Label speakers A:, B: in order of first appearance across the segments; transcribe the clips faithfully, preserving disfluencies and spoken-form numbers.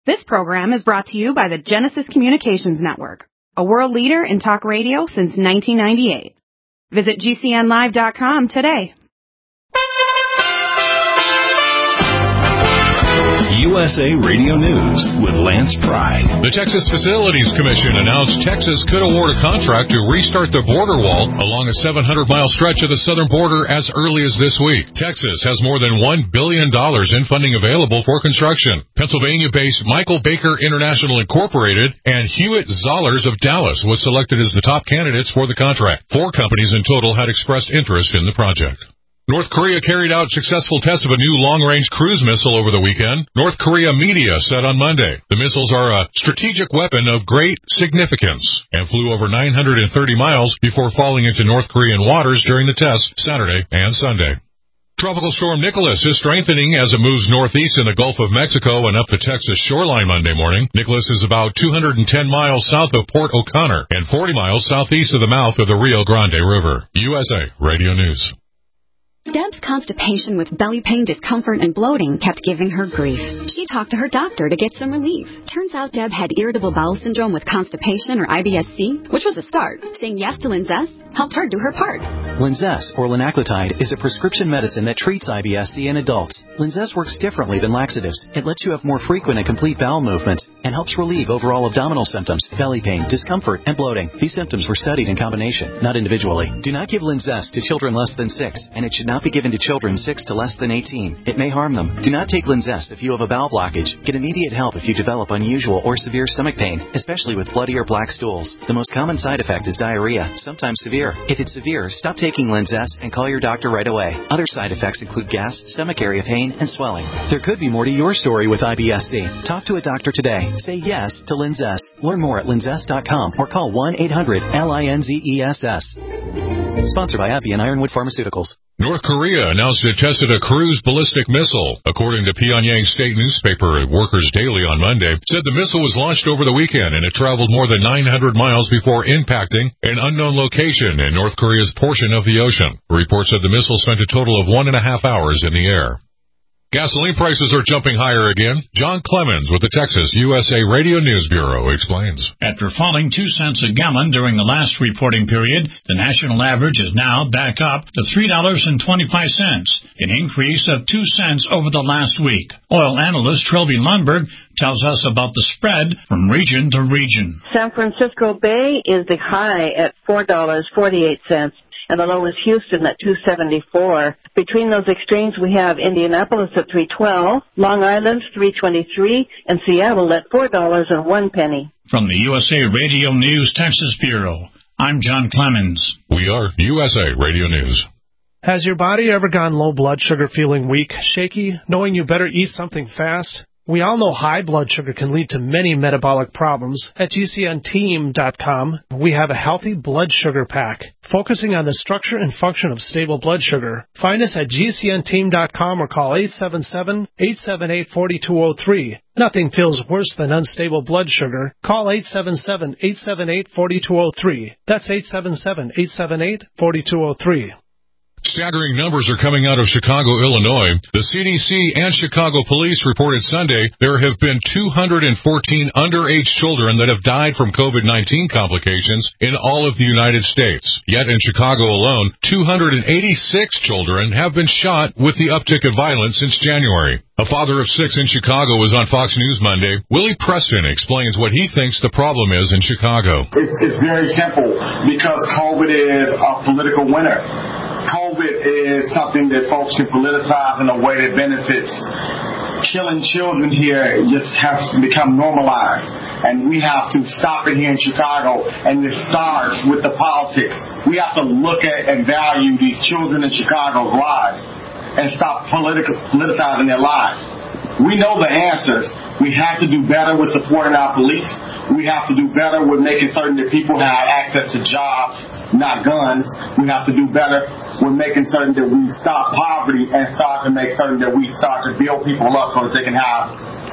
A: This program is brought to you by the Genesis Communications Network, a world leader in talk radio since nineteen ninety-eight. Visit G C N live dot com today.
B: U S A Radio News with Lance Pride.
C: The Texas Facilities Commission announced Texas could award a contract to restart the border wall along a seven hundred mile stretch of the southern border as early as this week. Texas has more than one billion dollars in funding available for construction. Pennsylvania-based Michael Baker International Incorporated and Hewitt Zollers of Dallas was selected as the top candidates for the contract. Four companies in total had expressed interest in the project. North Korea carried out successful tests of a new long-range cruise missile over the weekend. North Korea media said on Monday the missiles are a strategic weapon of great significance and flew over nine hundred thirty miles before falling into North Korean waters during the test Saturday and Sunday. Tropical storm Nicholas is strengthening as it moves northeast in the Gulf of Mexico and up the Texas shoreline Monday morning. Nicholas is about two hundred ten miles south of Port O'Connor and forty miles southeast of the mouth of the Rio Grande River. U S A Radio News.
D: Deb's constipation with belly pain, discomfort, and bloating kept giving her grief. She talked to her doctor to get some relief. Turns out Deb had irritable bowel syndrome with constipation, or I B S C, which was a start. Saying yes to Linzess helped her do her part.
E: Linzess, or linaclotide, is a prescription medicine that treats I B S C in adults. Linzess works differently than laxatives. It lets you have more frequent and complete bowel movements and helps relieve overall abdominal symptoms, belly pain, discomfort, and bloating. These symptoms were studied in combination, not individually. Do not give Linzess to children less than six, and it should not be given to children six to less than eighteen. It may harm them. Do not take Linzess if you have a bowel blockage. Get immediate help if you develop unusual or severe stomach pain, especially with bloody or black stools. The most common side effect is diarrhea, sometimes severe. If it's severe, stop taking Linzess and call your doctor right away. Other side effects include gas, stomach area pain, and swelling. There could be more to your story with I B S C. Talk to a doctor today. Say yes to Linzess. Learn more at linzess dot com or call one eight hundred L I N Z E S S. Sponsored by AbbVie and Ironwood Pharmaceuticals.
C: North Korea announced it tested a cruise ballistic missile. According to Pyongyang state newspaper Workers Daily on Monday, said the missile was launched over the weekend and it traveled more than nine hundred miles before impacting an unknown location in North Korea's portion of the ocean. The report said the missile spent a total of one and a half hours in the air. Gasoline prices are jumping higher again. John Clemens with the Texas U S A Radio News Bureau explains.
F: After falling two cents a gallon during the last reporting period, the national average is now back up to three dollars and twenty-five cents, an increase of two cents over the last week. Oil analyst Trilby Lundberg tells us about the spread from region to region.
G: San Francisco Bay is the high at four dollars and forty-eight cents. And the low is Houston at two dollars and seventy-four cents. Between those extremes, we have Indianapolis at three dollars and twelve cents, Long Island three dollars and twenty-three cents, and Seattle at four dollars and one penny.
F: From the U S A Radio News Texas Bureau, I'm John Clemens.
C: We are U S A Radio News.
H: Has your body ever gone low blood sugar, feeling weak, shaky, knowing you better eat something fast? We all know high blood sugar can lead to many metabolic problems. At G C N team dot com, we have a healthy blood sugar pack, focusing on the structure and function of stable blood sugar. Find us at G C N team dot com or call eight seven seven, eight seven eight, four two zero three. Nothing feels worse than unstable blood sugar. Call eight seven seven, eight seven eight, four two zero three. That's eight seven seven, eight seven eight, four two zero three.
C: Staggering numbers are coming out of Chicago, Illinois. The C D C and Chicago police reported Sunday there have been two hundred fourteen underage children that have died from COVID nineteen complications in all of the United States. Yet in Chicago alone, two hundred eighty-six children have been shot, with the uptick of violence since January. A father of six in Chicago was on Fox News Monday. Willie Preston explains what he thinks the problem is in Chicago.
I: It's, it's very simple, because COVID is a political winner. COVID is something that folks can politicize in a way that benefits. Killing children here just has to become normalized, and we have to stop it here in Chicago, and it starts with the politics. We have to look at and value these children in Chicago's lives and stop political, politicizing their lives. We know the answers. We have to do better with supporting our police. We have to do better with making certain that people have access to jobs, not guns. We have to do better with making certain that we stop poverty and start to make certain that we start to build people up so that they can have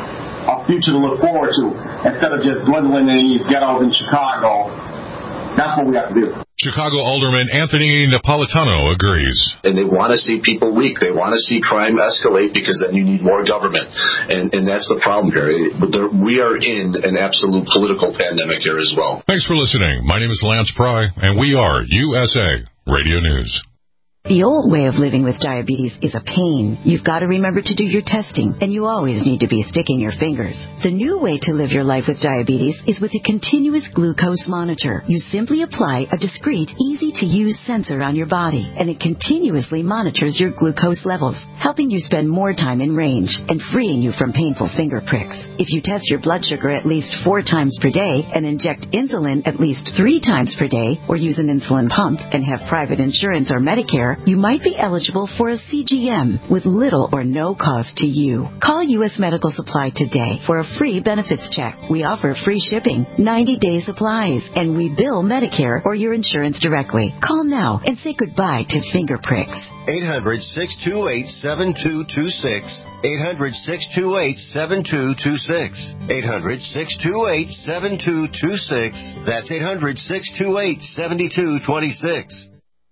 I: a future to look forward to, instead of just dwindling in these ghettos in Chicago. That's what we have to do.
C: Chicago Alderman Anthony Napolitano agrees.
J: And they want to see people weak. They want to see crime escalate because then you need more government. And, and that's the problem here. We are in an absolute political pandemic here as well.
C: Thanks for listening. My name is Lance Pry, and we are U S A Radio News.
K: The old way of living with diabetes is a pain. You've got to remember to do your testing, and you always need to be sticking your fingers. The new way to live your life with diabetes is with a continuous glucose monitor. You simply apply a discreet, easy-to-use sensor on your body, and it continuously monitors your glucose levels, helping you spend more time in range and freeing you from painful finger pricks. If you test your blood sugar at least four times per day and inject insulin at least three times per day, or use an insulin pump and have private insurance or Medicare, you might be eligible for a C G M with little or no cost to you. Call U S Medical Supply today for a free benefits check. We offer free shipping, ninety-day supplies, and we bill Medicare or your insurance directly. Call now and say goodbye to finger pricks.
L: eight hundred, six two eight, seven two two six. eight hundred, six two eight, seven two two six. eight hundred, six two eight, seven two two six. That's eight hundred, six two eight, seven two two six.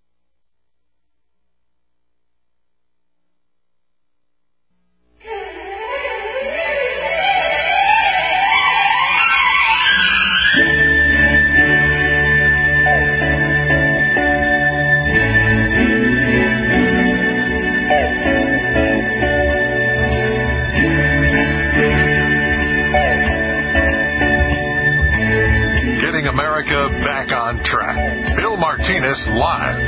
B: Back on track. Bill Martinez live.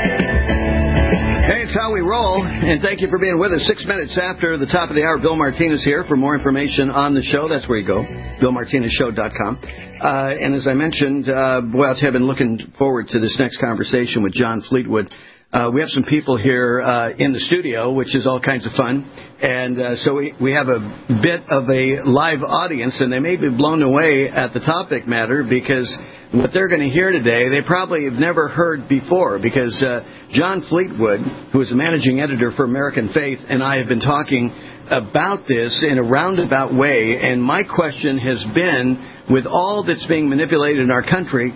M: Hey, it's how we roll, and thank you for being with us. Six minutes after the top of the hour, Bill Martinez here. For more information on the show, that's where you go, bill martinez show dot com. Uh, and as I mentioned, uh, boy, I've been looking forward to this next conversation with John Fleetwood. Uh, we have some people here uh, in the studio, which is all kinds of fun. And uh, so we, we have a bit of a live audience, and they may be blown away at the topic matter because what they're going to hear today, they probably have never heard before, because uh, John Fleetwood, who is the managing editor for American Faith, and I have been talking about this in a roundabout way. And my question has been, with all that's being manipulated in our country,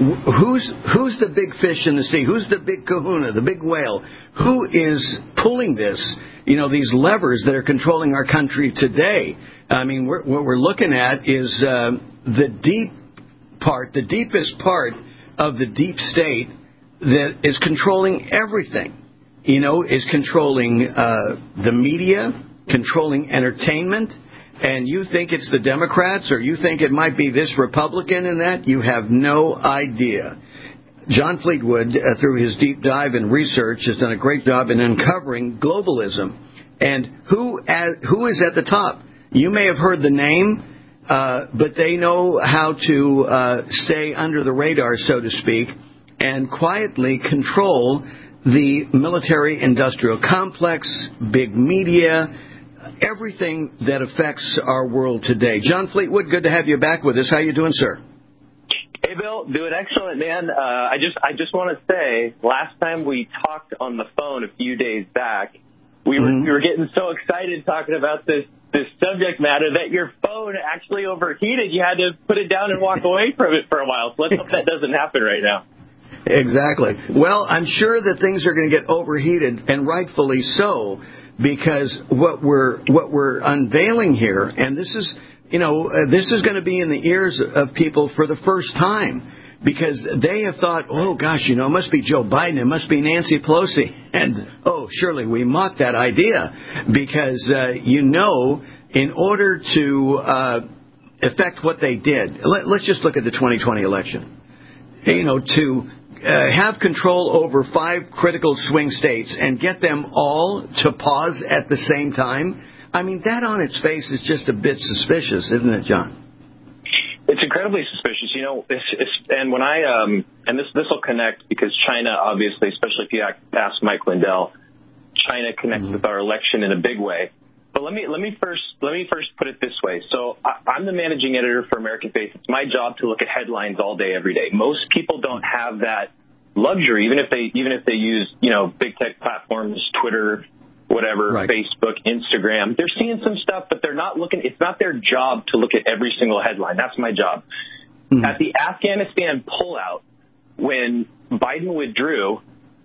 M: Who's who's the big fish in the sea? Who's the big kahuna, the big whale? Who is pulling this, you know, these levers that are controlling our country today? I mean, we're, what we're looking at is uh, the deep part, the deepest part of the deep state that is controlling everything, you know, is controlling uh, the media, controlling entertainment. And you think it's the Democrats, or you think it might be this Republican and that, you have no idea. John Fleetwood, uh, through his deep dive and research, has done a great job in uncovering globalism. And who as, who is at the top? You may have heard the name, uh, but they know how to uh, stay under the radar, so to speak, and quietly control the military-industrial complex, big media, everything that affects our world today. John Fleetwood, good to have you back with us. How you doing, sir?
N: Hey, Bill, doing excellent, man. Uh, I just I just want to say, last time we talked on the phone a few days back, we were mm-hmm. we were getting so excited talking about this this subject matter that your phone actually overheated. You had to put it down and walk away from it for a while. So let's hope that doesn't happen right now.
M: Exactly. Well, I'm sure that things are going to get overheated, and rightfully so, because what we're what we're unveiling here, and this is, you know, uh, this is going to be in the ears of people for the first time, because they have thought, oh gosh, you know, it must be Joe Biden, it must be Nancy Pelosi, and oh, surely we mock that idea, because uh, you know, in order to uh, affect what they did, let, let's just look at the twenty twenty election, you know, to Uh, have control over five critical swing states and get them all to pause at the same time. I mean, that on its face is just a bit suspicious, isn't it, John?
N: It's incredibly suspicious, you know. It's, it's, and when I um, and this this will connect, because China, obviously, especially if you ask Mike Lindell, China connects mm-hmm. with our election in a big way. But let me let me first let me first put it this way. So I, I'm the managing editor for American Faith. It's my job to look at headlines all day, every day. Most people don't have that luxury, even if they even if they use, you know, big tech platforms, Twitter, whatever, right. Facebook, Instagram. They're seeing some stuff, but they're not looking. It's not their job to look at every single headline. That's my job. Mm-hmm. At the Afghanistan pullout, when Biden withdrew,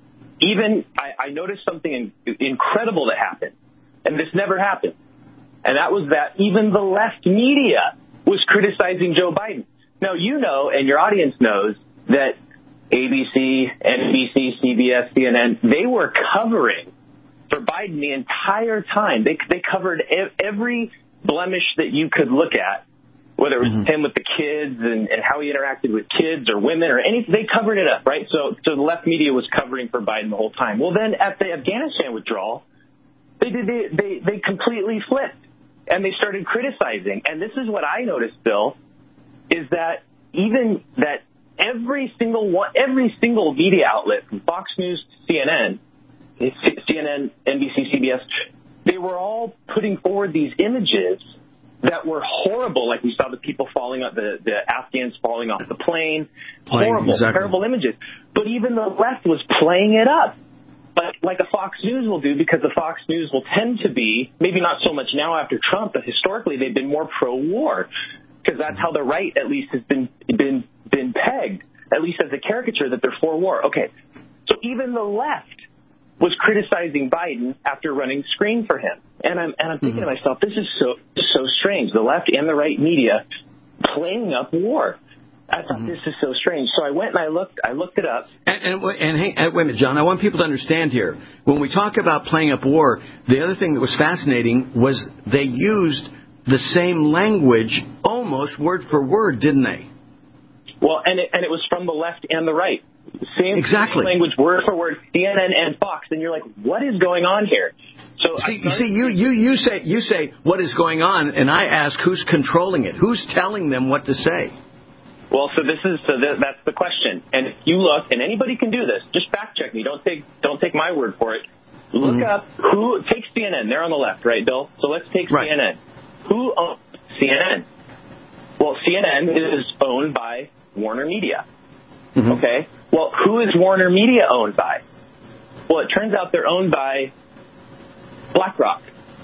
N: even I, I noticed something in, incredible that happened, and this never happened, and that was that even the left media was criticizing Joe Biden. Now, you know, and your audience knows, that A B C, N B C, C B S, C N N, they were covering for Biden the entire time. They they covered every blemish that you could look at, whether it was mm-hmm. him with the kids and, and how he interacted with kids or women or anything. They covered it up, right? So, so the left media was covering for Biden the whole time. Well, then at the Afghanistan withdrawal, they did they they, they completely flipped, and they started criticizing. And this is what I noticed, Bill, is that even that every single one, every single media outlet, from Fox News to C N N, C N N, N B C, C B S, they were all putting forward these images that were horrible, like we saw the people falling off, the, the Afghans falling off the plane. plane horrible, exactly. terrible images. But even the left was playing it up, but like a Fox News will do, because the Fox News will tend to be, maybe not so much now after Trump, but historically they've been more pro-war, because that's how the right at least has been been been pegged, at least as a caricature, that they're for war. Okay, so even the left was criticizing Biden after running screen for him. And I'm and I'm thinking mm-hmm. to myself, this is so so strange. The left and the right media playing up war. I thought mm-hmm. this is so strange. So I went and I looked I looked it up.
M: And, and, and hey, wait a minute, John. I want people to understand here. When we talk about playing up war, the other thing that was fascinating was they used the same language almost word for word, didn't they?
N: Well, and it, and it was from the left and the right. Same,
M: exactly.
N: same language, word for word, C N N and Fox. And you're like, what is going on here? So
M: see, you see, you, you, you say you say what is going on, and I ask who's controlling it, who's telling them what to say.
N: Well, so this is so th- that's the question. And if you look, and anybody can do this, just fact check me. Don't take don't take my word for it. Look mm-hmm. up who take C N N. They're on the left, right, Bill? So let's take right. C N N. Who owns C N N? Well, C N N is owned by Warner Media. Mm-hmm. Okay. Well, who is Warner Media owned by? Well, it turns out they're owned by BlackRock,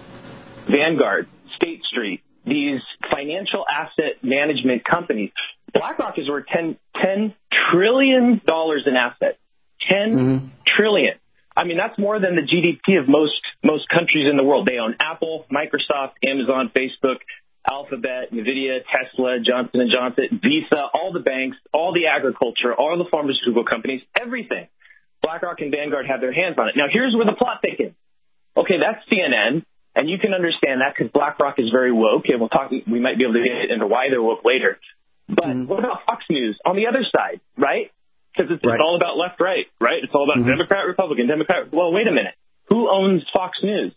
N: Vanguard, State Street, these financial asset management companies. BlackRock is worth ten, ten trillion dollars in assets. ten mm-hmm. trillion. I mean, that's more than the G D P of most most countries in the world. They own Apple, Microsoft, Amazon, Facebook, Alphabet, NVIDIA, Tesla, Johnson and Johnson, Visa, all the banks, all the agriculture, all the pharmaceutical companies, everything. BlackRock and Vanguard have their hands on it. Now, here's where the plot thickens. Okay, that's C N N, and you can understand that because BlackRock is very woke, and we'll talk. We might be able to get into why they're woke later. But mm-hmm. what about Fox News on the other side, right? Because it's, right. it's all about left-right, right? It's all about mm-hmm. Democrat, Republican, Democrat. Well, wait a minute. Who owns Fox News?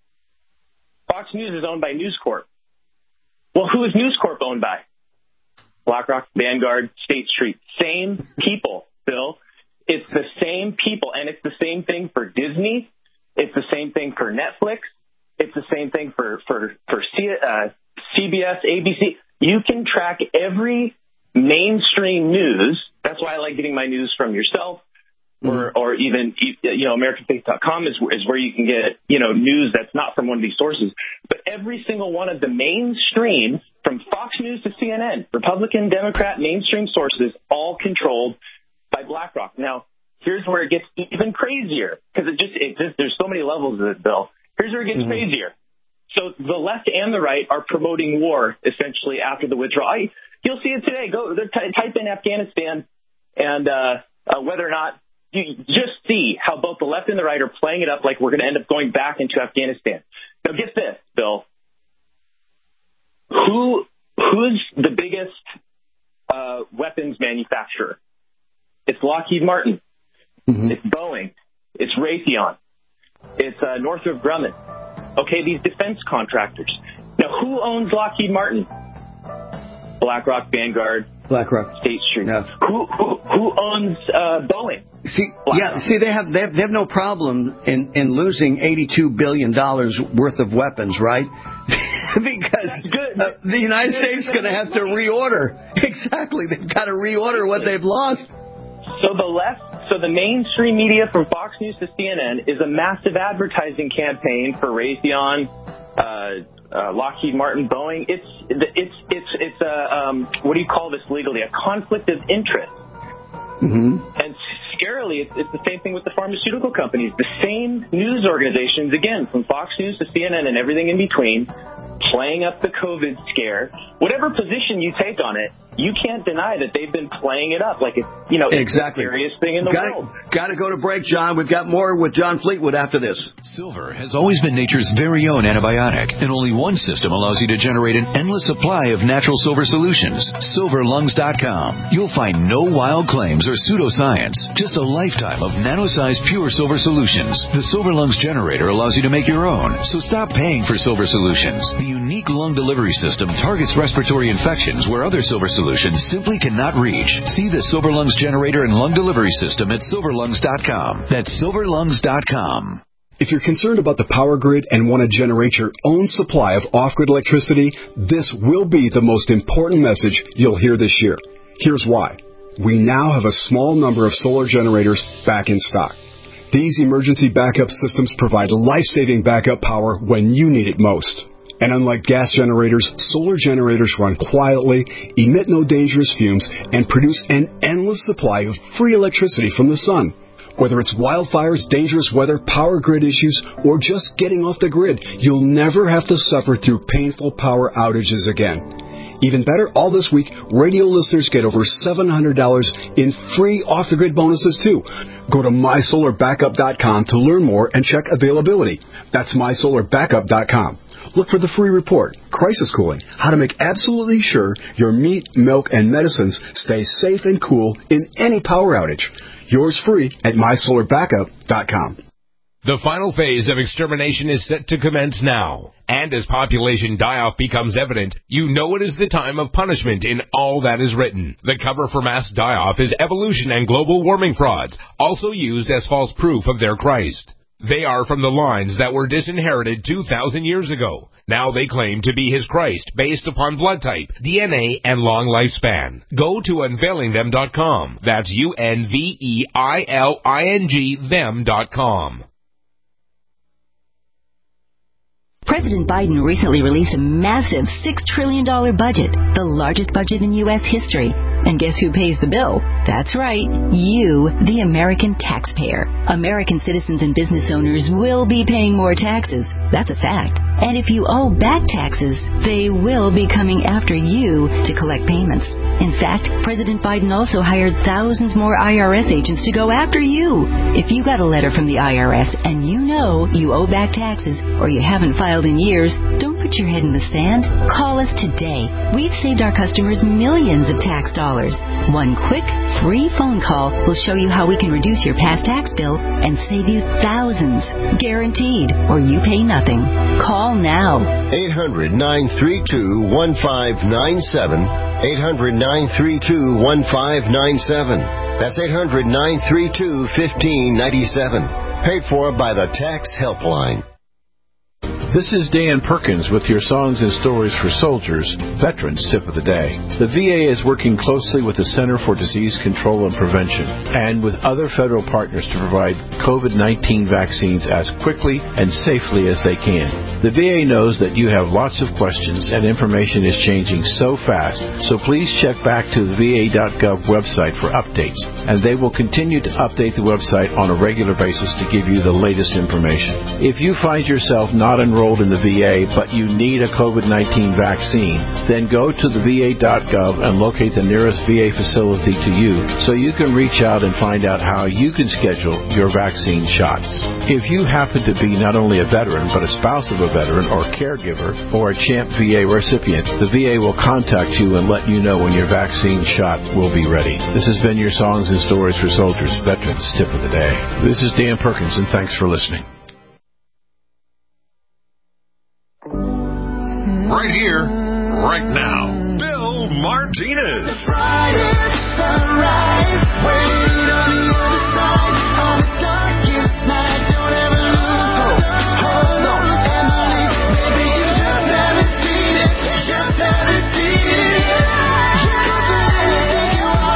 N: Fox News is owned by News Corp. Well, who is News Corp owned by? BlackRock, Vanguard, State Street. Same people, Bill. It's the same people, and it's the same thing for Disney. It's the same thing for Netflix. It's the same thing for for for C, uh, C B S, A B C. You can track every mainstream news. That's why I like getting my news from yourself, or or even you know American Faith dot com is is where you can get you know news that's not from one of these sources. But every single one of the mainstream, from Fox News to C N N, Republican, Democrat, mainstream sources, all controlled by BlackRock. Now, here's where it gets even crazier, because it just it just there's so many levels of it, Bill. Here's where it gets mm-hmm. crazier. So the left and the right are promoting war essentially after the withdrawal. I, you'll see it today. Go t- type in Afghanistan, and uh, uh, whether or not you just see how both the left and the right are playing it up like we're going to end up going back into Afghanistan. Now, get this, Bill. Who who's the biggest uh, weapons manufacturer? It's Lockheed Martin. Mm-hmm. It's Boeing. It's Raytheon. It's uh, Northrop Grumman. Okay, these defense contractors. Now, who owns Lockheed Martin? BlackRock, Vanguard,
M: BlackRock,
N: State Street.
M: Yeah.
N: Who who who owns uh, Boeing?
M: See, BlackRock. yeah, see, they have they have, they have no problem in, in losing eighty-two billion dollars worth of weapons, right? Because uh, the United States is going to have to reorder. Exactly, they've got to reorder what they've lost.
N: So the left, so the mainstream media from Fox News to C N N is a massive advertising campaign for Raytheon, uh, uh, Lockheed Martin, Boeing. It's it's it's it's a um, what do you call this legally? A conflict of interest.
M: Mm-hmm.
N: And scarily, it's, it's the same thing with the pharmaceutical companies. The same news organizations, again, from Fox News to C N N and everything in between, playing up the COVID scare. Whatever position you take on it, you can't deny that they've been playing it up like it's, you know,
M: exactly.
N: it's the scariest thing in the
M: gotta,
N: world.
M: Got to go to break, John. We've got more with John Fleetwood after this.
O: Silver has always been nature's very own antibiotic, and only one system allows you to generate an endless supply of natural silver solutions. silver lungs dot com. You'll find no wild claims or pseudoscience, just a lifetime of nano-sized pure silver solutions. The Silver Lungs generator allows you to make your own, so stop paying for silver solutions. The unique lung delivery system targets respiratory infections where other silver solutions simply cannot reach. See the Silver Lungs generator and lung delivery system at silver lungs dot com. That's silver lungs dot com.
P: If you're concerned about the power grid and want to generate your own supply of off-grid electricity, this will be the most important message you'll hear this year. Here's why. We now have a small number of solar generators back in stock. These emergency backup systems provide life-saving backup power when you need it most. And unlike gas generators, solar generators run quietly, emit no dangerous fumes, and produce an endless supply of free electricity from the sun. Whether it's wildfires, dangerous weather, power grid issues, or just getting off the grid, you'll never have to suffer through painful power outages again. Even better, all this week, radio listeners get over seven hundred dollars in free off-the-grid bonuses, too. Go to my solar backup dot com to learn more and check availability. That's my solar backup dot com. Look for the free report, Crisis Cooling, how to make absolutely sure your meat, milk, and medicines stay safe and cool in any power outage. Yours free at my solar backup dot com.
Q: The final phase of extermination is set to commence now. And as population die-off becomes evident, you know it is the time of punishment in all that is written. The cover for mass die-off is evolution and global warming frauds, also used as false proof of their Christ. They are from the lines that were disinherited two thousand years ago. Now they claim to be his Christ based upon blood type, D N A, and long lifespan. Go to unveiling them dot com. That's U N V E I L I N G them dot com.
R: President Biden recently released a massive six trillion dollars budget, the largest budget in U S history. And guess who pays the bill? That's right, you, the American taxpayer. American citizens and business owners will be paying more taxes. That's a fact. And if you owe back taxes, they will be coming after you to collect payments. In fact, President Biden also hired thousands more I R S agents to go after you. If you got a letter from the I R S and you know you owe back taxes or you haven't filed in years, don't put your head in the sand. Call us today. We've saved our customers millions of tax dollars. One quick, free phone call will show you how we can reduce your past tax bill and save you thousands. Guaranteed, or you pay nothing. Call now.
L: eight hundred, nine three two, one five nine seven. eight hundred, nine three two, one five nine seven. That's eight hundred, nine three two, one five nine seven. Paid for by the Tax Helpline.
S: This is Dan Perkins with your Songs and Stories for Soldiers, Veterans Tip of the Day. The V A is working closely with the Center for Disease Control and Prevention and with other federal partners to provide COVID nineteen vaccines as quickly and safely as they can. The V A knows that you have lots of questions and information is changing so fast, so please check back to the V A dot gov website for updates, and they will continue to update the website on a regular basis to give you the latest information. If you find yourself not enrolled in the V A, but you need a COVID nineteen vaccine, then go to the V A dot gov and locate the nearest V A facility to you so you can reach out and find out how you can schedule your vaccine shots. If you happen to be not only a veteran, but a spouse of a veteran or caregiver or a CHAMP V A recipient, the V A will contact you and let you know when your vaccine shot will be ready. This has been your Songs and Stories for Soldiers, Veterans Tip of the Day. This is Dan Perkins, and thanks for listening.
C: Right here, right now, Bill Martinez.
M: Again, be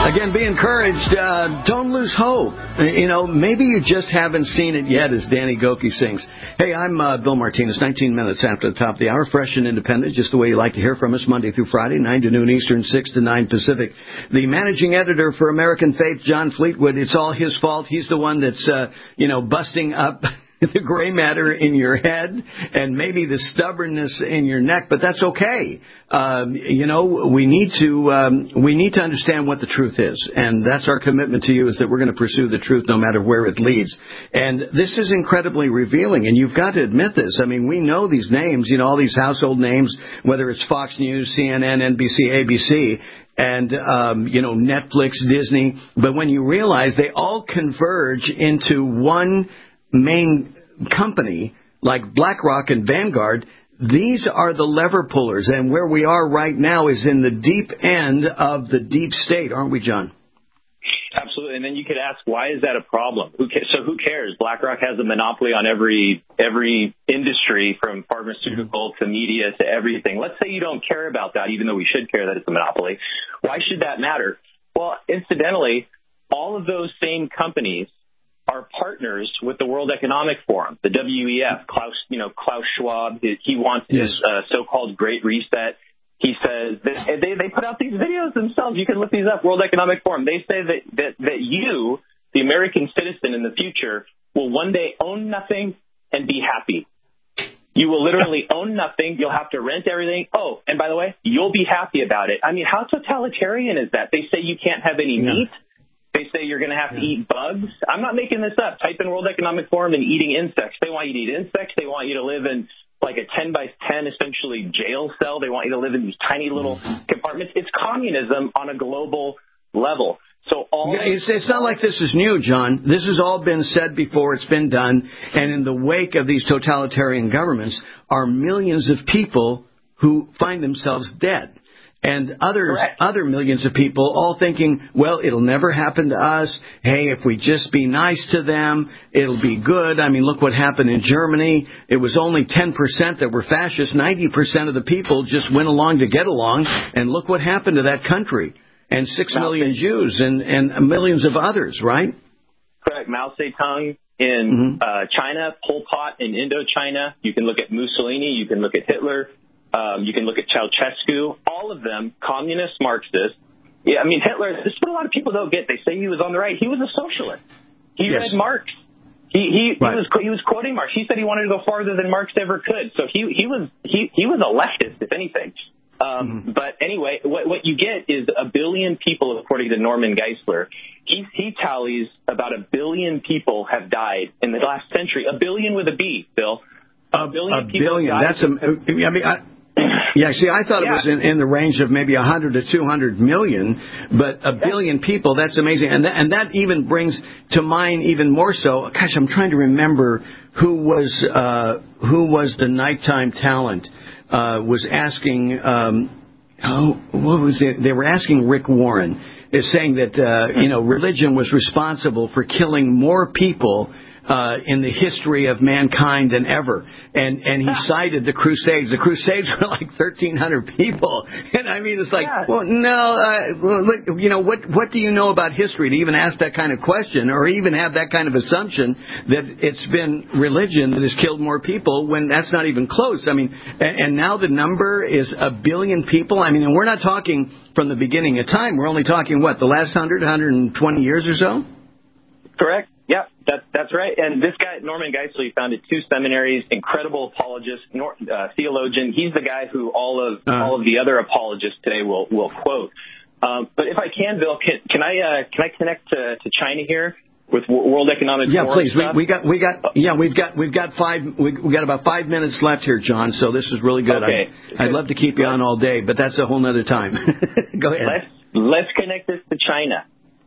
M: encouraged. Uh, don't lose hope. You know, maybe you just haven't seen it yet, as Danny Gokey sings. Hey, I'm uh, Bill Martinez, nineteen minutes after the top of the hour, fresh and independent, just the way you like to hear from us, Monday through Friday, nine to noon Eastern, six to nine Pacific. The managing editor for American Faith, John Fleetwood, it's all his fault. He's the one that's, uh, you know, busting up the gray matter in your head and maybe the stubbornness in your neck, but that's okay. Um, you know, we need to um, we need to understand what the truth is, and that's our commitment to you, is that we're going to pursue the truth no matter where it leads. And this is incredibly revealing, and you've got to admit this. I mean, we know these names, you know, all these household names, whether it's Fox News, C N N, N B C, A B C, and, um, you know, Netflix, Disney, but when you realize they all converge into one main company like BlackRock and Vanguard, these are the lever pullers. And where we are right now is in the deep end of the deep state, aren't we, John?
N: Absolutely. And then you could ask, why is that a problem? Who ca- so who cares? BlackRock has a monopoly on every every industry, from pharmaceutical to media to everything. Let's say you don't care about that, even though we should care that it's a monopoly. Why should that matter? Well, incidentally, all of those same companies are partners with the World Economic Forum, the W E F. Klaus, you know, Klaus Schwab, he wants
M: yes.
N: his uh, so-called Great Reset. He says that they they put out these videos themselves. You can look these up. World Economic Forum. They say that that that you, the American citizen in the future, will one day own nothing and be happy. You will literally own nothing. You'll have to rent everything. Oh, and by the way, you'll be happy about it. I mean, how totalitarian is that? They say you can't have any
M: yeah.
N: meat. They say you're going to have to eat bugs. I'm not making this up. Type in World Economic Forum and eating insects. They want you to eat insects. They want you to live in like a ten by ten, essentially, jail cell. They want you to live in these tiny little compartments. It's communism on a global level. So all
M: yeah, it's, it's not like this is new, John. This has all been said before. It's been done. And in the wake of these totalitarian governments are millions of people who find themselves dead. And other other millions of people all thinking, well, it'll never happen to us. Hey, if we just be nice to them, it'll be good. I mean, look what happened in Germany. It was only ten percent that were fascist. ninety percent of the people just went along to get along. And look what happened to that country. And six million Jews and, and millions of others, right?
N: Correct. Mao Zedong in mm-hmm. uh, China, Pol Pot in Indochina. You can look at Mussolini. You can look at Hitler. Um, you can look at Ceausescu, all of them, communist, Marxist. Yeah, I mean, Hitler, this is what a lot of people don't get. They say he was on the right. He was a socialist. He
M: yes.
N: read Marx. He he,
M: right.
N: he was he was quoting Marx. He said he wanted to go farther than Marx ever could. So he he was he he was a leftist, if anything. Um, mm-hmm. But anyway, what what you get is a billion people, according to Norman Geisler. He he tallies about a billion people have died in the last century. A billion with a B, Bill. A billion.
M: A
N: people
M: billion.
N: Have died.
M: That's a. I mean. I, Yeah, see, I thought it
N: yeah.
M: was in, in the range of maybe one hundred to two hundred million, but a billion people, that's amazing. And that, and that even brings to mind even more so, gosh, I'm trying to remember who was uh, who was the nighttime talent, uh, was asking, um, oh, what was it? They were asking Rick Warren, is saying that, uh, you know, religion was responsible for killing more people Uh, in the history of mankind than ever. And and he cited the Crusades. The Crusades were like thirteen hundred people. And I mean, it's like, yeah. well, no, uh, look, you know, what what do you know about history to even ask that kind of question or even have that kind of assumption that it's been religion that has killed more people when that's not even close? I mean, and, and now the number is a billion people. I mean, and we're not talking from the beginning of time. We're only talking, what, the last one hundred, one hundred twenty years or so?
N: Correct. Yeah, that, that's right. And this guy, Norman Geisler, he founded two seminaries, incredible apologist, nor, uh, theologian. He's the guy who all of uh, all of the other apologists today will will quote. Um, but if I can, Bill, can, can I uh, can I connect to, to China here with World Economic
M: yeah,
N: Forum?
M: Yeah, please. We, we got we got yeah we've got we've got five we, we got about five minutes left here, John. So this is really good.
N: Okay.
M: I'd, I'd love to keep you on all day, but that's a whole nother time. Go ahead.
N: Let's let's connect this to China.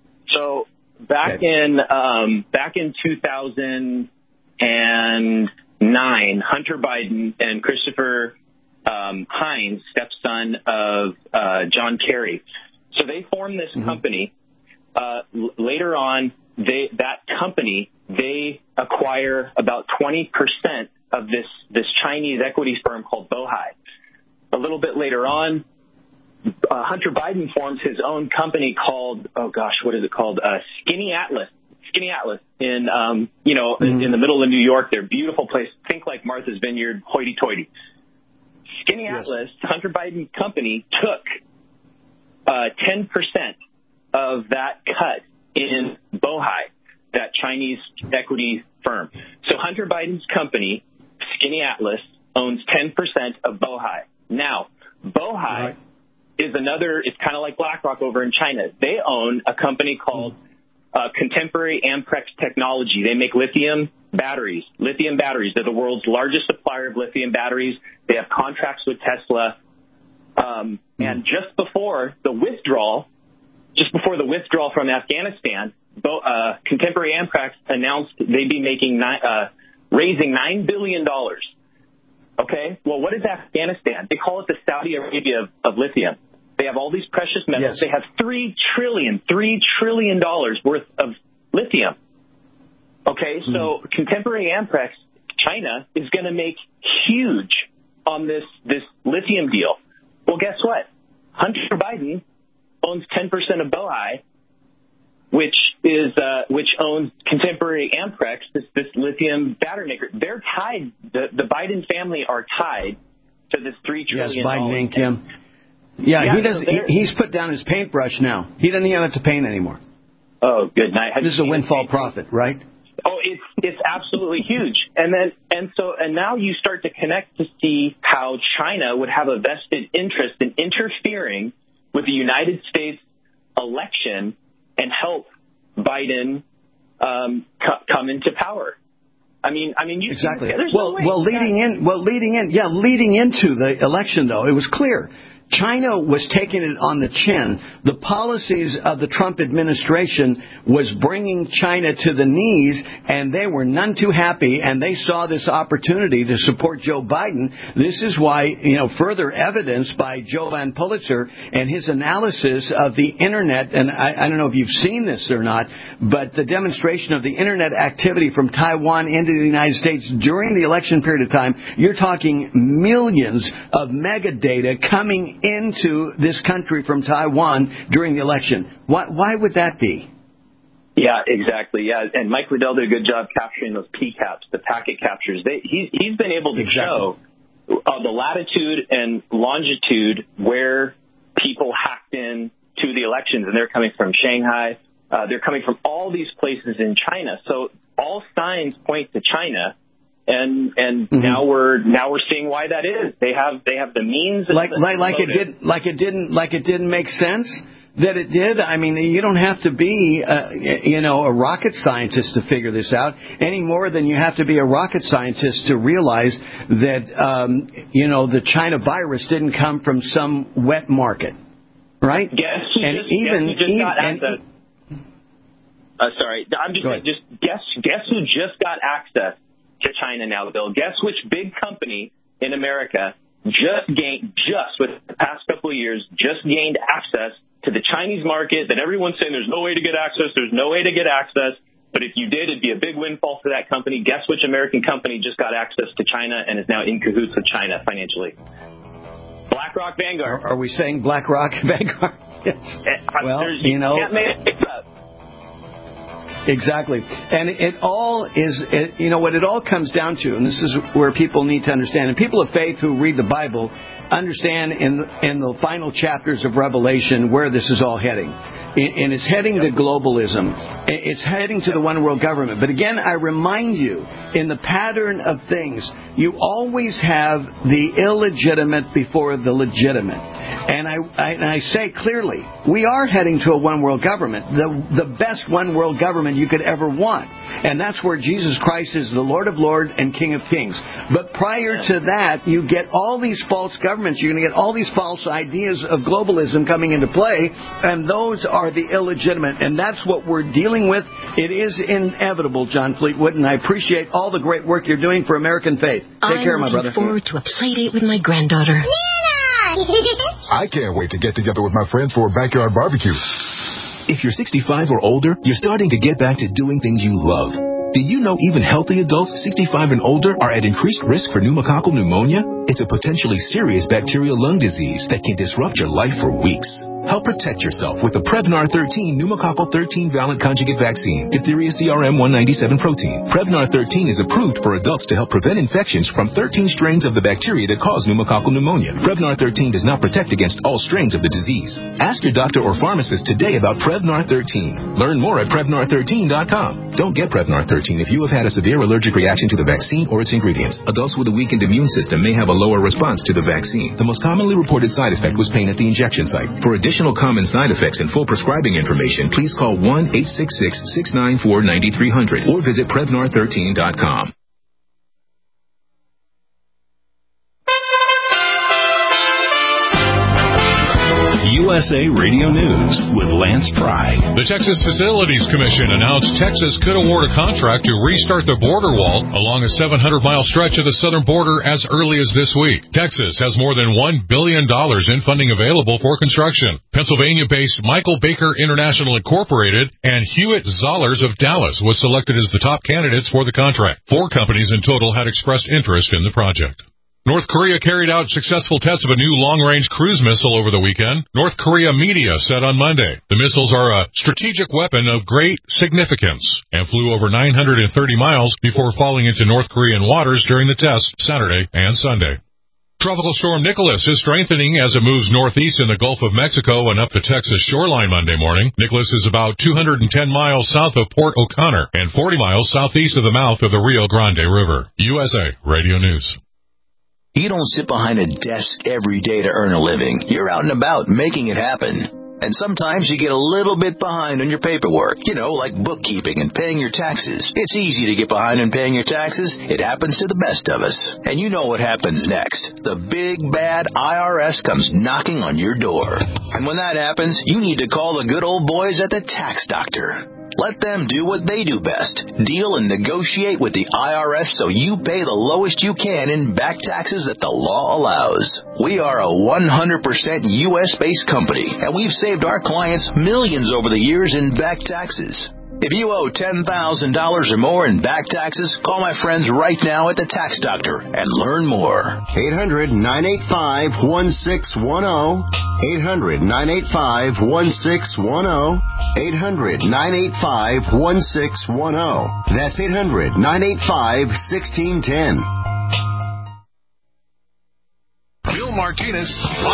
N: So. Back okay. in um, back in two thousand nine, Hunter Biden and Christopher um, Heinz, stepson of uh, John Kerry, so they formed this mm-hmm. company. Uh, l- later on, they that company they acquire about twenty percent of this this Chinese equity firm called Bohai. A little bit later on, uh, Hunter Biden forms his own company called, oh gosh, what is it called? Uh, Skinny Atlas. Skinny Atlas in, um, you know, mm-hmm. in, in the middle of New York. They're a beautiful place. Think like Martha's Vineyard, hoity-toity. Skinny yes. Atlas, Hunter Biden company, took uh, ten percent of that cut in Bohai, that Chinese equity firm. So Hunter Biden's company, Skinny Atlas, owns ten percent of Bohai. Now, Bohai right. is another, it's kind of like BlackRock over in China. They own a company called uh, Contemporary Amprex Technology. They make lithium batteries, lithium batteries. They're the world's largest supplier of lithium batteries. They have contracts with Tesla. Um, and just before the withdrawal, just before the withdrawal from Afghanistan, Bo, uh, Contemporary Amprex announced they'd be making nine, uh, raising nine billion dollars. Okay? Well, what is Afghanistan? They call it the Saudi Arabia of, of lithium. They have all these precious metals. Yes. They have three trillion, three trillion dollars worth of lithium. Okay? Mm-hmm. So Contemporary Amprex, China, is going to make huge on this, this lithium deal. Well, guess what? Hunter Biden owns ten percent of Bohai, which is uh, which owns Contemporary Amprex, this, this lithium battery maker. They're tied. The, the Biden family are tied to this three trillion.
M: Yes, Biden and Kim. Yeah, yeah, he does. So he, he's put down his paintbrush now. He doesn't even have to paint anymore.
N: Oh, good night.
M: This is a windfall profit, right?
N: Oh, it's it's absolutely huge. And then and so and now you start to connect to see how China would have a vested interest in interfering with the United States election and help Biden um, co- come into power. I mean, I mean, you
M: exactly.
N: Well,
M: no well, leading in, well, leading in, yeah, leading into the election, though, it was clear. China was taking it on the chin. The policies of the Trump administration was bringing China to the knees, and they were none too happy, and they saw this opportunity to support Joe Biden. This is why, you know, further evidence by Jovan Pulitzer and his analysis of the Internet, and I, I don't know if you've seen this or not, but the demonstration of the Internet activity from Taiwan into the United States during the election period of time, you're talking millions of megadata coming into this country from Taiwan during the election. Why, why would that be?
N: Yeah, exactly. Yeah, and Mike Liddell did a good job capturing those P CAPs, the packet captures. They, he, he's been able to exactly. show uh, the latitude and longitude where people hacked in to the elections, and they're coming from Shanghai. Uh, they're coming from all these places in China. So all signs point to China. And and mm-hmm. now we're now we're seeing why that is. They have they have the means.
M: Like like like it did like it didn't like it didn't make sense that it did. I mean, you don't have to be uh, you know a rocket scientist to figure this out any more than you have to be a rocket scientist to realize that um, you know the China virus didn't come from some wet market, right?
N: Guess who
M: and
N: just,
M: even
N: guess who just
M: even.
N: got access? And, uh, sorry, I'm just saying, just guess guess who just got access to China now, Bill. Guess which big company in America just gained, just with the past couple of years, just gained access to the Chinese market that everyone's saying there's no way to get access, there's no way to get access. But if you did, it'd be a big windfall for that company. Guess which American company just got access to China and is now in cahoots with China financially? BlackRock Vanguard.
M: Are, are we saying BlackRock Vanguard? Yes. Well,
N: There's,
M: you know.
N: Can't make it up.
M: Exactly. And it all is, it, you know, what it all comes down to, and this is where people need to understand, and people of faith who read the Bible understand in, in the final chapters of Revelation where this is all heading. And it's heading to globalism. It's heading to the one world government. But again, I remind you, in the pattern of things, you always have the illegitimate before the legitimate. And I, I, and I say clearly, we are heading to a one world government, the, the best one world government you could ever want. And that's where Jesus Christ is the Lord of Lords and King of Kings. But prior to that, you get all these false governments. You're going to get all these false ideas of globalism coming into play, and those are the illegitimate. And that's what we're dealing with. It is inevitable, John Fleetwood, and I appreciate all the great work you're doing for American faith. Take
T: I'm
M: care, my brother.
T: I'm looking forward to a play date with my granddaughter.
U: I can't wait to get together with my friends for a backyard barbecue.
O: If you're sixty-five or older, you're starting to get back to doing things you love.
A: Did you know even healthy adults sixty-five and older are at increased risk for pneumococcal pneumonia? It's a potentially serious bacterial lung disease that can disrupt your life for weeks. Help protect yourself with the Prevnar thirteen pneumococcal thirteen valent conjugate vaccine, diphtheria C R M one ninety-seven protein. Prevnar thirteen is approved for adults to help prevent infections from thirteen strains of the bacteria that cause pneumococcal pneumonia. Prevnar thirteen does not protect against all strains of the disease. Ask your doctor or pharmacist today about Prevnar thirteen. Learn more at Prevnar thirteen dot com. Don't get Prevnar thirteen if you have had a severe allergic reaction to the vaccine or its ingredients. Adults with a weakened immune system may have a lower response to the vaccine. The most commonly reported side effect was pain at the injection site. For additional common side effects and full prescribing information, please call one eight six six, six nine four, nine three zero zero or visit Prevnar thirteen dot com.
B: U S A Radio News with Lance Pry.
C: The Texas Facilities Commission announced Texas could award a contract to restart the border wall along a seven hundred mile stretch of the southern border as early as this week. Texas has more than one billion dollars in funding available for construction. Pennsylvania-based Michael Baker International Incorporated and Hewitt Zollers of Dallas was selected as the top candidates for the contract. Four companies in total had expressed interest in the project. North Korea carried out successful tests of a new long-range cruise missile over the weekend. North Korea media said on Monday the missiles are a strategic weapon of great significance and flew over nine hundred thirty miles before falling into North Korean waters during the test Saturday and Sunday. Tropical storm Nicholas is strengthening as it moves northeast in the Gulf of Mexico and up the Texas shoreline Monday morning. Nicholas is about two hundred ten miles south of Port O'Connor and forty miles southeast of the mouth of the Rio Grande River. U S A Radio News.
V: You don't sit behind a desk every day to earn a living. You're out and about making it happen. And sometimes you get a little bit behind on your paperwork, you know, like bookkeeping and paying your taxes. It's easy to get behind on paying your taxes. It happens to the best of us. And you know what happens next. The big, bad I R S comes knocking on your door. And when that happens, you need to call the good old boys at the Tax Doctor. Let them do what they do best. Deal and negotiate with the I R S so you pay the lowest you can in back taxes that the law allows. We are a one hundred percent U S-based company, and we've saved our clients millions over the years in back taxes. If you owe ten thousand dollars or more in back taxes, call my friends right now at the Tax Doctor and learn more.
L: eight hundred, nine eight five, one six one zero. eight hundred, nine eight five, one six one zero. eight hundred, nine eight five, one six one zero. That's eight hundred, nine eight five, one six one zero.
W: Bill Martinez.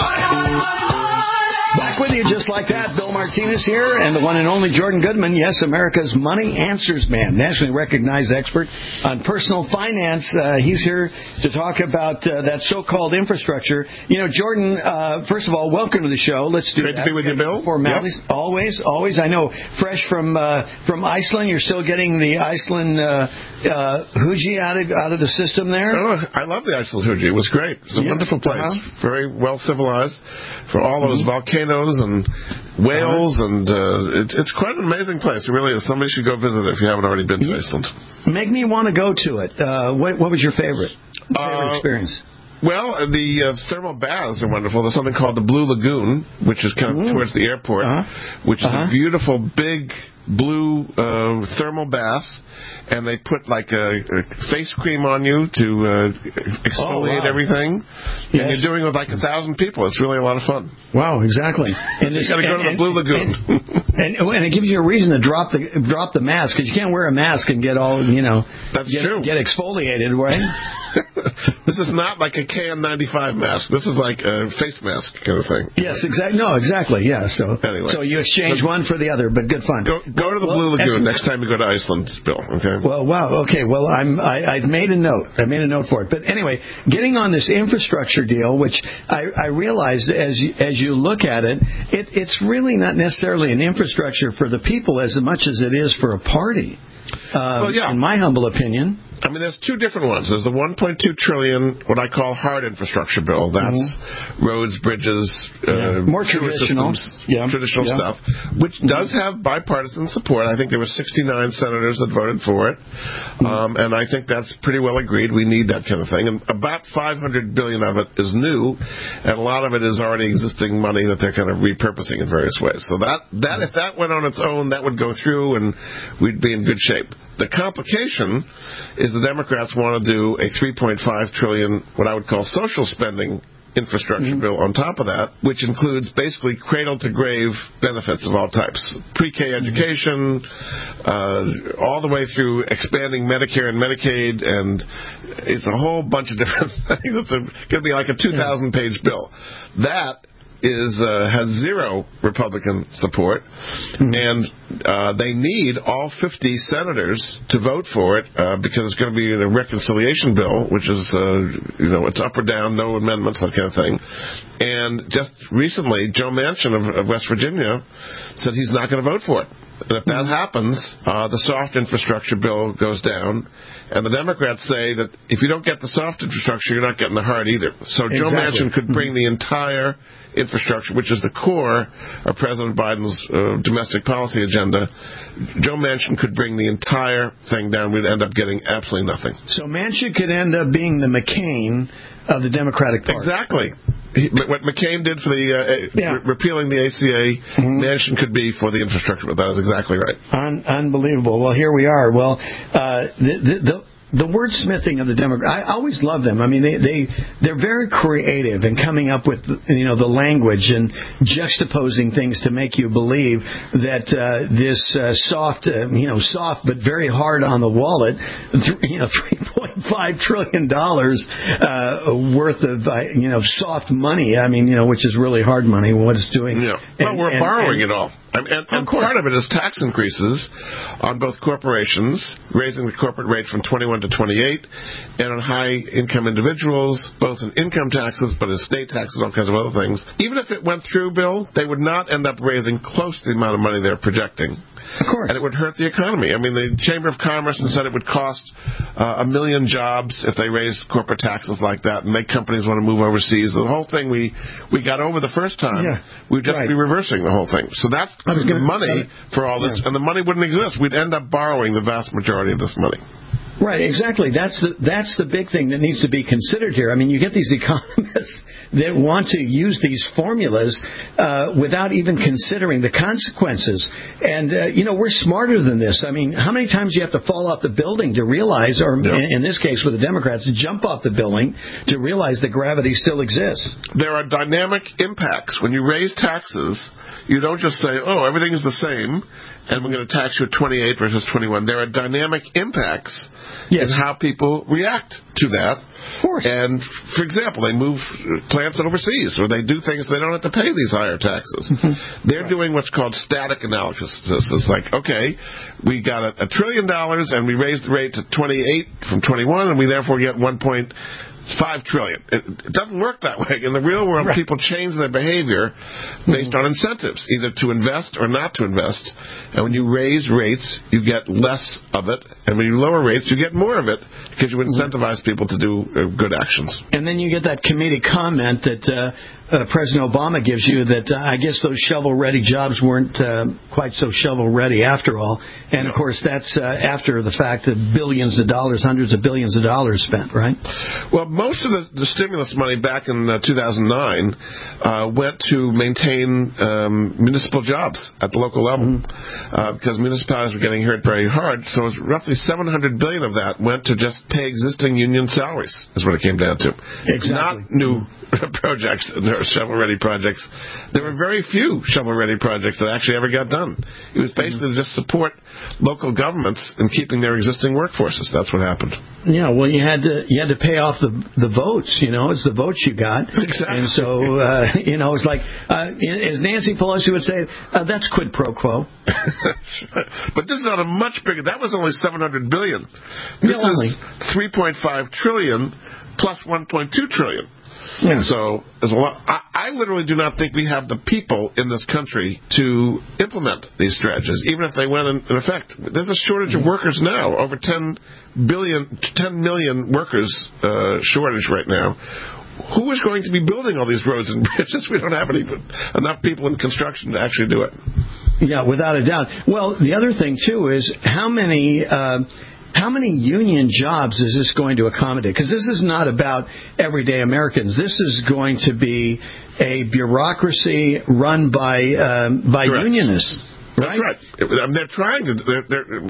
M: Back with you just like that. Bill Martinez here and the one and only Jordan Goodman. Yes, America's Money Answers Man, nationally recognized expert on personal finance. Uh, he's here to talk about uh, that so-called infrastructure. You know, Jordan, uh, first of all, welcome to the show. Let's do
W: Great
M: that.
W: to be with you, Bill.
M: Formalities. Yep. Always, always. I know, fresh from uh, from Iceland. You're still getting the Iceland uh, uh, Huji out of, out of the system there?
W: Oh, I love the Iceland Huji. It was great. It's a yeah. wonderful place. Uh-huh. Very well civilized for all those mm-hmm. volcanoes and whales, uh-huh. and uh, it, it's quite an amazing place. It really is. Somebody should go visit it if you haven't already been to Iceland.
M: Make me want to go to it. Uh, what, what was your favorite, favorite
W: uh,
M: experience?
W: Well, the uh, thermal baths are wonderful. There's something called the Blue Lagoon, which is kind of mm. towards the airport, uh-huh. which is uh-huh. a beautiful, big, blue uh, thermal bath. And they put like a, a face cream on you to uh, exfoliate oh, wow. everything. Yes. And you're doing it with like a thousand people. It's really a lot of fun.
M: Wow, exactly. And
W: so you got to go to the Blue Lagoon.
M: And, and, and it gives you a reason to drop the drop the mask, because you can't wear a mask and get all, you know,
W: That's
M: get,
W: true.
M: get exfoliated, right?
W: This is not like a K N ninety-five mask. This is like a face mask kind of thing.
M: Yes, exactly. No, exactly. Yeah. So
W: anyway,
M: so you exchange
W: so,
M: one for the other, but good fun.
W: Go, go to the well, Blue Lagoon next time you go to Iceland, Bill. Okay.
M: Well, wow. Okay. Well, I'm I, I've made a note. I made a note for it. But anyway, getting on this infrastructure deal, which I, I realized as you, as you look at it, it, it's really not necessarily an infrastructure for the people as much as it is for a party. Uh,
W: well, yeah.
M: In my humble opinion.
W: I mean, there's two different ones. There's the one point two trillion dollars, what I call hard infrastructure bill. That's mm-hmm. roads, bridges,
M: yeah.
W: uh,
M: more traditional,
W: systems,
M: yeah.
W: traditional
M: yeah.
W: stuff, which mm-hmm. does have bipartisan support. I think there were sixty-nine senators that voted for it, mm-hmm. um, and I think that's pretty well agreed. We need that kind of thing. And about five hundred billion dollars of it is new, and a lot of it is already existing money that they're kind of repurposing in various ways. So that, that if that went on its own, that would go through, and we'd be in good shape. the complication is the Democrats want to do a three point five trillion dollars, what I would call social spending infrastructure mm-hmm. bill on top of that, which includes basically cradle-to-grave benefits of all types. Pre-K education, mm-hmm. uh, all the way through expanding Medicare and Medicaid, and it's a whole bunch of different things. It's going to be like a two thousand page bill. That is uh, has zero Republican support, mm-hmm. and uh, they need all fifty senators to vote for it uh, because it's going to be a reconciliation bill, which is, uh, you know, it's up or down, no amendments, that kind of thing. And just recently, Joe Manchin of, of West Virginia said he's not going to vote for it. And if that happens, uh, the soft infrastructure bill goes down, and the Democrats say that if you don't get the soft infrastructure, you're not getting the hard either. So exactly. Joe Manchin could bring the entire infrastructure, which is the core of President Biden's uh, domestic policy agenda. Joe Manchin could bring the entire thing down. We'd end up getting absolutely nothing.
M: So Manchin could end up being the McCain of the Democratic Party.
W: Exactly. He, what McCain did for the uh, yeah. re- repealing the A C A, mm-hmm. Manchin could be for the infrastructure. But that is exactly right.
M: Un- unbelievable. Well, here we are. Well, uh, the, the, the The wordsmithing of the Democrats, I always love them. I mean, they, they, they're very creative in coming up with, you know, the language and juxtaposing things to make you believe that uh, this uh, soft, uh, you know, soft but very hard on the wallet, th- you know, three point five trillion dollars uh, worth of, uh, you know, soft money, I mean, you know, which is really hard money, what it's doing.
W: Yeah. Well, and, we're and, borrowing and, it all. And, and, and part of it is tax increases on both corporations, raising the corporate rate from twenty-one to twenty-eight, and on high-income individuals, both in income taxes, but in state taxes, all kinds of other things. Even if it went through, Bill, they would not end up raising close to the amount of money they're projecting.
M: Of course.
W: And it would hurt the economy. I mean, the Chamber of Commerce said it would cost uh, a million jobs if they raised corporate taxes like that and make companies want to move overseas. The whole thing we, we got over the first time, yeah. we'd just right. be reversing the whole thing. So that's the gonna, money uh, for all this, yeah. and the money wouldn't exist. We'd end up borrowing the vast majority of this money.
M: Right, exactly. That's the that's the big thing that needs to be considered here. I mean, you get these economists that want to use these formulas uh, without even considering the consequences. And, uh, you know, we're smarter than this. I mean, how many times do you have to fall off the building to realize, or yeah. in, in this case with the Democrats, jump off the building to realize that gravity still exists?
W: There are dynamic impacts. When you raise taxes, you don't just say, oh, everything is the same, and we're going to tax you at twenty-eight versus twenty-one. There are dynamic impacts yes. in how people react to that.
M: Of course.
W: And, for example, they move plants overseas, or they do things they don't have to pay these higher taxes. They're right. doing what's called static analysis. It's like, okay, we got a, a trillion dollars, and we raised the rate to twenty-eight from twenty-one, and we therefore get one point five trillion. It, it doesn't work that way. In the real world, right. people change their behavior based mm-hmm. on incentives, either to invest or not to invest. And when you raise rates, you get less of it. And when you lower rates, you get more of it because you incentivize people to do uh, good actions.
M: And then you get that comedic comment that uh, uh, President Obama gives you that uh, I guess those shovel-ready jobs weren't uh, quite so shovel-ready after all. And, no. of course, that's uh, after the fact that billions of dollars, hundreds of billions of dollars spent, right?
W: Well, most of the, the stimulus money back in uh, two thousand nine uh, went to maintain um, municipal jobs at the local level mm-hmm. uh, because municipalities were getting hurt very hard. So it was roughly seven hundred billion dollars of that went to just pay existing union salaries, is what it came down to.
M: Exactly.
W: Not new projects, shovel-ready projects. There were very few shovel-ready projects that actually ever got done. It was basically mm-hmm. to just support local governments in keeping their existing workforces. That's what happened.
M: Yeah, well, you had to you had to pay off the the votes. You know, it's the votes you got,
W: exactly.
M: And so uh, you know, it's like uh, as Nancy Pelosi would say, uh, that's quid pro quo.
W: But this is on a much bigger. That was only seven hundred billion. This
M: yeah,
W: is three point five trillion plus one point two trillion.
M: Yeah.
W: So there's a lot. I, I literally do not think we have the people in this country to implement these strategies, even if they went in, in effect. There's a shortage mm-hmm. of workers now, over ten billion, ten million workers uh, shortage right now. Who is going to be building all these roads and bridges? We don't have any, enough people in construction to actually do it.
M: Yeah, without a doubt. Well, the other thing, too, is how many... Uh, How many union jobs is this going to accommodate? Because this is not about everyday Americans. This is going to be a bureaucracy run by um, by
W: Correct.
M: unionists.
W: Right? That's right. I mean, they're trying to. They're, they're,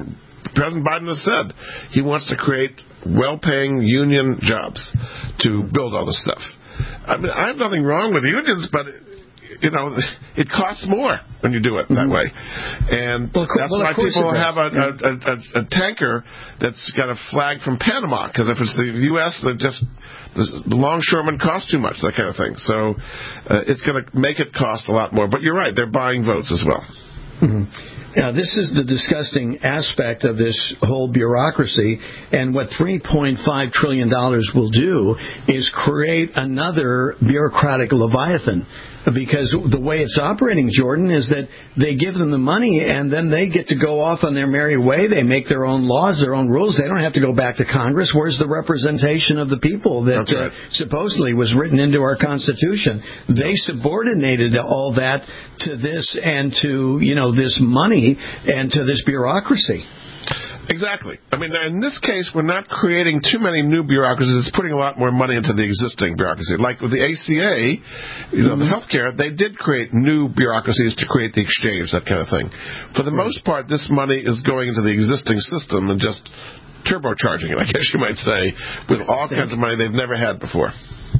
W: President Biden has said he wants to create well-paying union jobs to build all this stuff. I mean, I have nothing wrong with unions, but you know, it costs more when you do it that way. And well, that's well, why people have a, yeah. a, a, a tanker that's got a flag from Panama, because if it's the U S, they just the longshoremen cost too much, that kind of thing. So uh, it's going to make it cost a lot more. But you're right, they're buying votes as well.
M: Mm-hmm. Yeah, this is the disgusting aspect of this whole bureaucracy, and what three point five trillion dollars will do is create another bureaucratic leviathan, because the way it's operating, Jordan, is that they give them the money and then they get to go off on their merry way. They make their own laws, their own rules. They don't have to go back to Congress. Where's the representation of the people that right. uh, supposedly was written into our Constitution? They subordinated all that to this and to, you know, this money and to this bureaucracy.
W: Exactly. I mean, in this case, we're not creating too many new bureaucracies. It's putting a lot more money into the existing bureaucracy. Like with the A C A, you know, mm-hmm. the healthcare, they did create new bureaucracies to create the exchange, that kind of thing. For the right. most part, this money is going into the existing system and just turbocharging it, I guess you might say, with all kinds of money they've never had before.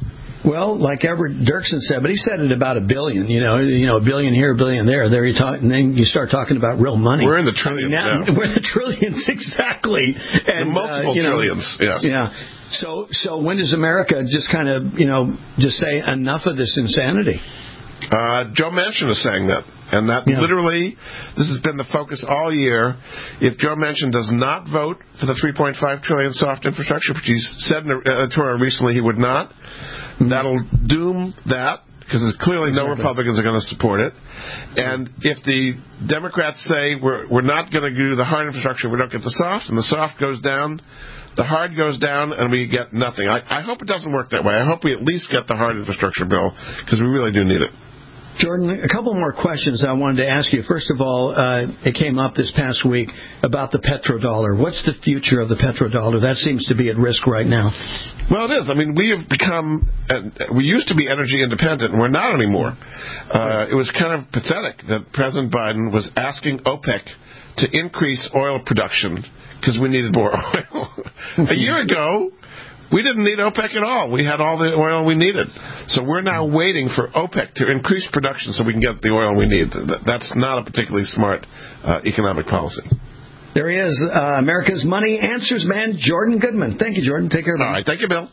M: Well, like Everett Dirksen said, but he said it about a billion. You know, you know, a billion here, a billion there. There you talk, and then you start talking about real money.
W: We're in the trillions now.
M: now. We're in the trillions, exactly. And
W: the multiple
M: uh, you know,
W: trillions. Yes.
M: Yeah. So, so when does America just kind of, you know, just say enough of this insanity?
W: Uh, Joe Manchin is saying that. And that yeah. literally, this has been the focus all year. If Joe Manchin does not vote for the three point five trillion dollars soft infrastructure, which he said in an editorial recently he would not, mm-hmm. that'll doom that, because clearly no Republicans are going to support it. And if the Democrats say we're, we're not going to do the hard infrastructure, we don't get the soft, and the soft goes down, the hard goes down, and we get nothing. I, I hope it doesn't work that way. I hope we at least get the hard infrastructure bill, because we really do need it.
M: Jordan, a couple more questions I wanted to ask you. First of all, uh, it came up this past week about the petrodollar. What's the future of the petrodollar? That seems to be at risk right now.
W: Well, it is. I mean, we have become, uh, we used to be energy independent, and we're not anymore. Uh, it was kind of pathetic that President Biden was asking OPEC to increase oil production because we needed more oil. A year ago, we didn't need OPEC at all. We had all the oil we needed. So we're now waiting for OPEC to increase production so we can get the oil we need. That's not a particularly smart uh, economic policy.
M: There he is, uh, America's Money Answers man, Jordan Goodman. Thank you, Jordan. Take care of it.
W: All right. Thank you, Bill.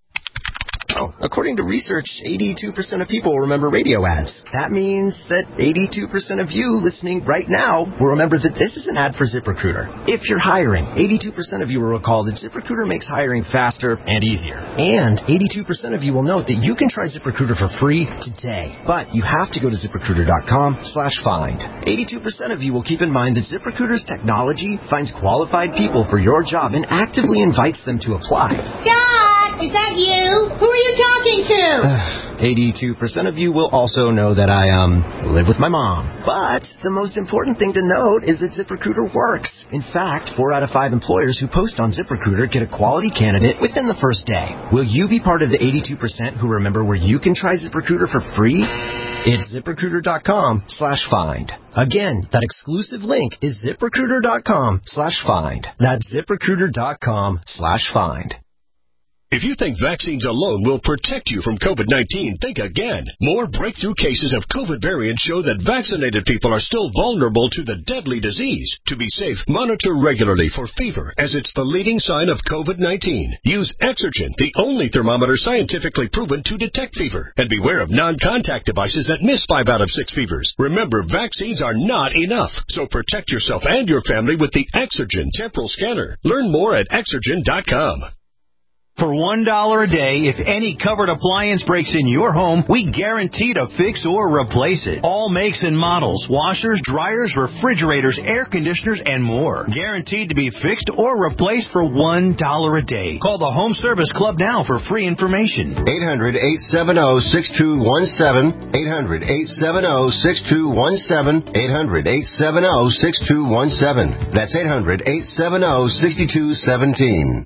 D: According to research, eighty-two percent of people remember radio ads. That means that eighty-two percent of you listening right now will remember that this is an ad for ZipRecruiter. If you're hiring, eighty-two percent of you will recall that ZipRecruiter makes hiring faster and easier. And eighty-two percent of you will note that you can try ZipRecruiter for free today. But you have to go to ZipRecruiter.com slash find. eighty-two percent of you will keep in mind that ZipRecruiter's technology finds qualified people for your job and actively invites them to apply.
E: Dad, is that you? Who are you talking to?
D: eighty-two percent of you will also know that I, um, live with my mom. But the most important thing to note is that ZipRecruiter works. In fact, four out of five employers who post on ZipRecruiter get a quality candidate within the first day. Will you be part of the eighty-two percent who remember where you can try ZipRecruiter for free? It's ZipRecruiter.com slash find. Again, that exclusive link is ZipRecruiter.com slash find. That's ZipRecruiter.com slash find.
B: If you think vaccines alone will protect you from COVID nineteen, think again. More breakthrough cases of COVID variants show that vaccinated people are still vulnerable to the deadly disease. To be safe, monitor regularly for fever, as it's the leading sign of COVID nineteen. Use Exergen, the only thermometer scientifically proven to detect fever. And beware of non-contact devices that miss five out of six fevers. Remember, vaccines are not enough. So protect yourself and your family with the Exergen temporal scanner. Learn more at Exergen dot com.
G: For one dollar a day, if any covered appliance breaks in your home, we guarantee to fix or replace it. All makes and models, washers, dryers, refrigerators, air conditioners, and more. Guaranteed to be fixed or replaced for one dollar a day. Call the Home Service Club now for free information.
L: eight hundred, eight seven zero, six two one seven. eight hundred, eight seven zero, six two one seven. eight hundred, eight seven zero, six two one seven. That's eight hundred, eight seven zero, six two one seven.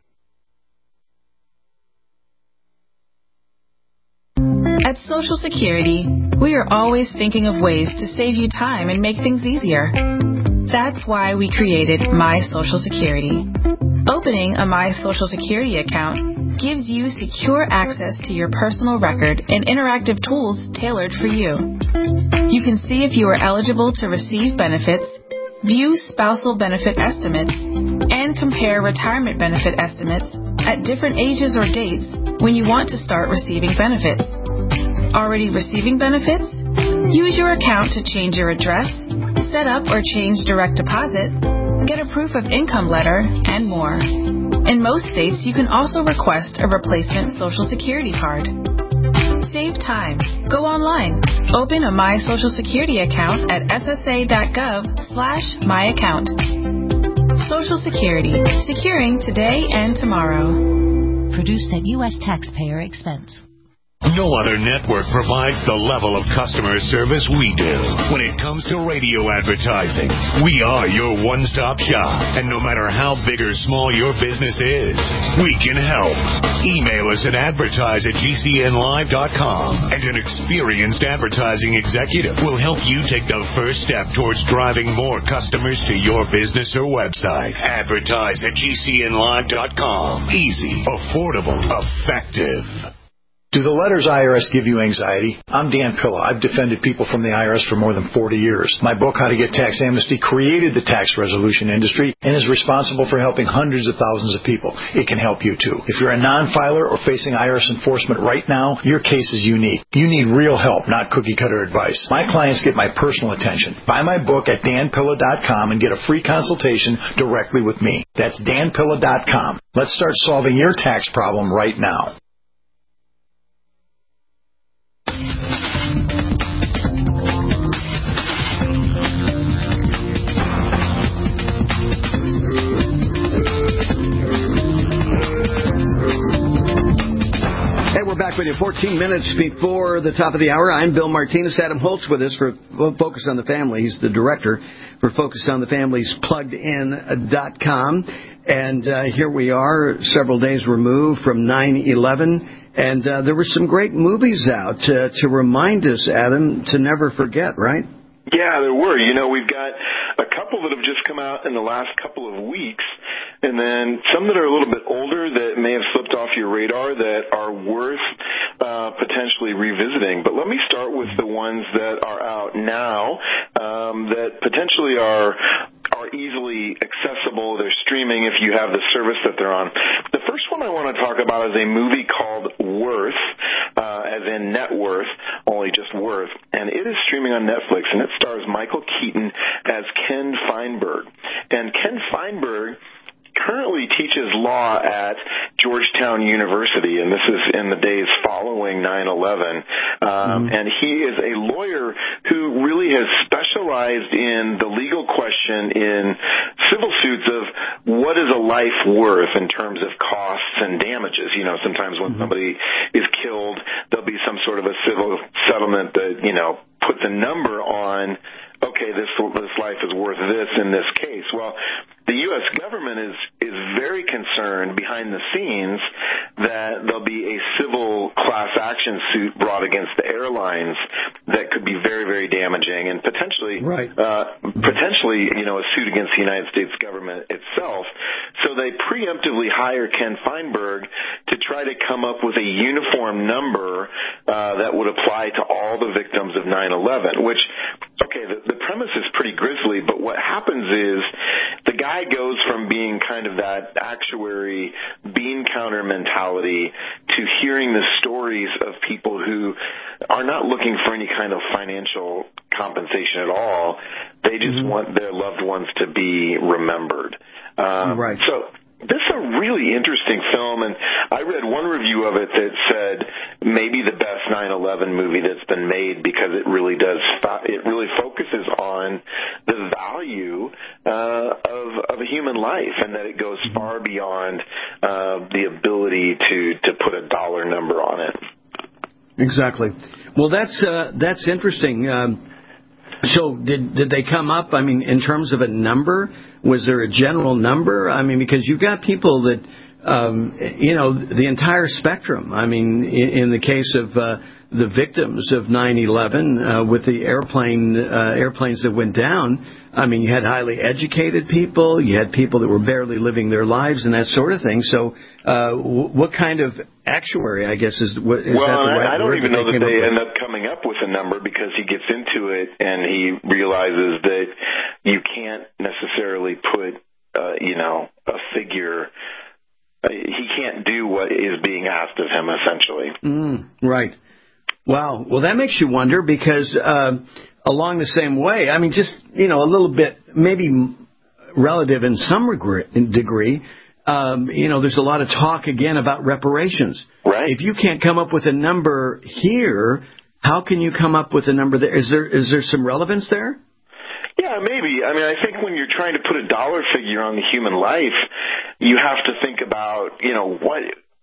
X: At Social Security, we are always thinking of ways to save you time and make things easier.
F: That's why we created My Social Security. Opening a My Social Security account gives you secure access to your personal record and interactive tools tailored for you. You can see if you are eligible to receive benefits, view spousal benefit estimates, and compare retirement benefit estimates at different ages or dates when you want to start receiving benefits. Already receiving benefits? Use your account to change your address, set up or change direct deposit, get a proof of income letter, and more. In most states, you can also request a replacement Social Security card. Save time. Go online. Open a My Social Security account at ssa.gov slash my account. Social Security. Securing today and tomorrow.
R: Produced at U S taxpayer expense.
H: No other network provides the level of customer service we do. When it comes to radio advertising, we are your one-stop shop. And no matter how big or small your business is, we can help. Email us at advertise at g c n live dot com, and an experienced advertising executive will help you take the first step towards driving more customers to your business or website. Advertise at g c n live dot com. Easy, affordable, effective.
I: Do the letters I R S give you anxiety? I'm Dan Pilla. I've defended people from the I R S for more than forty years. My book, How to Get Tax Amnesty, created the tax resolution industry and is responsible for helping hundreds of thousands of people. It can help you, too. If you're a non-filer or facing I R S enforcement right now, your case is unique. You need real help, not cookie-cutter advice. My clients get my personal attention. Buy my book at dan pilla dot com and get a free consultation directly with me. That's dan pilla dot com. Let's start solving your tax problem right now.
M: Hey, we're back with you fourteen minutes before the top of the hour. I'm Bill Martinez. Adam Holtz with us for Focus on the Family. He's the director for Focus on the Family's plugged in dot com. And uh, here we are, several days removed from nine eleven. And uh, there were some great movies out to, to remind us, Adam, to never forget, right?
X: Yeah, there were. You know, we've got a couple that have just come out in the last couple of weeks, and then some that are a little bit older that may have slipped off your radar that are worth uh, potentially revisiting. But let me start with the ones that are out now um, that potentially are are easily accessible. They're streaming if you have the service that they're on. The first one I want to talk about is a movie called Worth, uh, as in net worth, only just worth, and it is streaming on Netflix, and it stars Michael Keaton as Ken Feinberg. And Ken Feinberg currently teaches law at Georgetown University, and this is in the days following nine eleven. Um, mm-hmm. And he is a lawyer who really has specialized in the legal question in civil suits of what is a life worth in terms of costs and damages. You know, sometimes when mm-hmm. somebody is killed, there'll be some sort of a civil settlement that, you know, puts a number on, okay, this this life is worth this in this case. Well, the U S government is is very concerned behind the scenes that there'll be a civil class action suit brought against the airlines that could be very, very damaging and potentially,
M: right.
X: uh, potentially, you know, a suit against the United States government itself. So they preemptively hire Ken Feinberg to try to come up with a uniform number uh, that would apply to all the victims of nine eleven, which, okay, the, the premise is pretty grisly, but what happens is the guy goes from being kind of that actuary bean counter mentality to hearing the stories of people who are not looking for any kind of financial compensation at all. They just mm-hmm. want their loved ones to be remembered. Um,
M: right.
X: So this is a really interesting film, and I read one review of it that said maybe the best nine eleven movie that's been made because it really does, it really focuses on the value uh, of, of a human life, and that it goes far beyond uh, the ability to, to put a dollar number on it.
M: Exactly. Well, that's uh, that's interesting. Um, so did did they come up, I mean, in terms of a number? Was there a general number? I mean, because you've got people that, um, you know, the entire spectrum. I mean, in, in the case of uh, the victims of nine eleven uh, with the airplane uh, airplanes that went down, I mean, you had highly educated people, you had people that were barely living their lives and that sort of thing. So uh, w- what kind of actuary, I guess, is, what, is
X: well,
M: that the right
X: I, I don't
M: word
X: even
M: that
X: know
M: they
X: that they
M: up
X: end up coming up with a number because he gets into it and he realizes that you can't necessarily put, uh, you know, a figure. Uh, he can't do what is being asked of him, essentially.
M: Mm, right. Wow. Well, that makes you wonder because uh, along the same way, I mean, just, you know, a little bit, maybe relative in some regret, in degree, um, you know, there's a lot of talk again about reparations.
X: Right.
M: If you can't come up with a number here, how can you come up with a number there? Is there is there some relevance there?
X: Yeah, maybe. I mean, I think when you're trying to put a dollar figure on the human life, you have to think about, you know, what.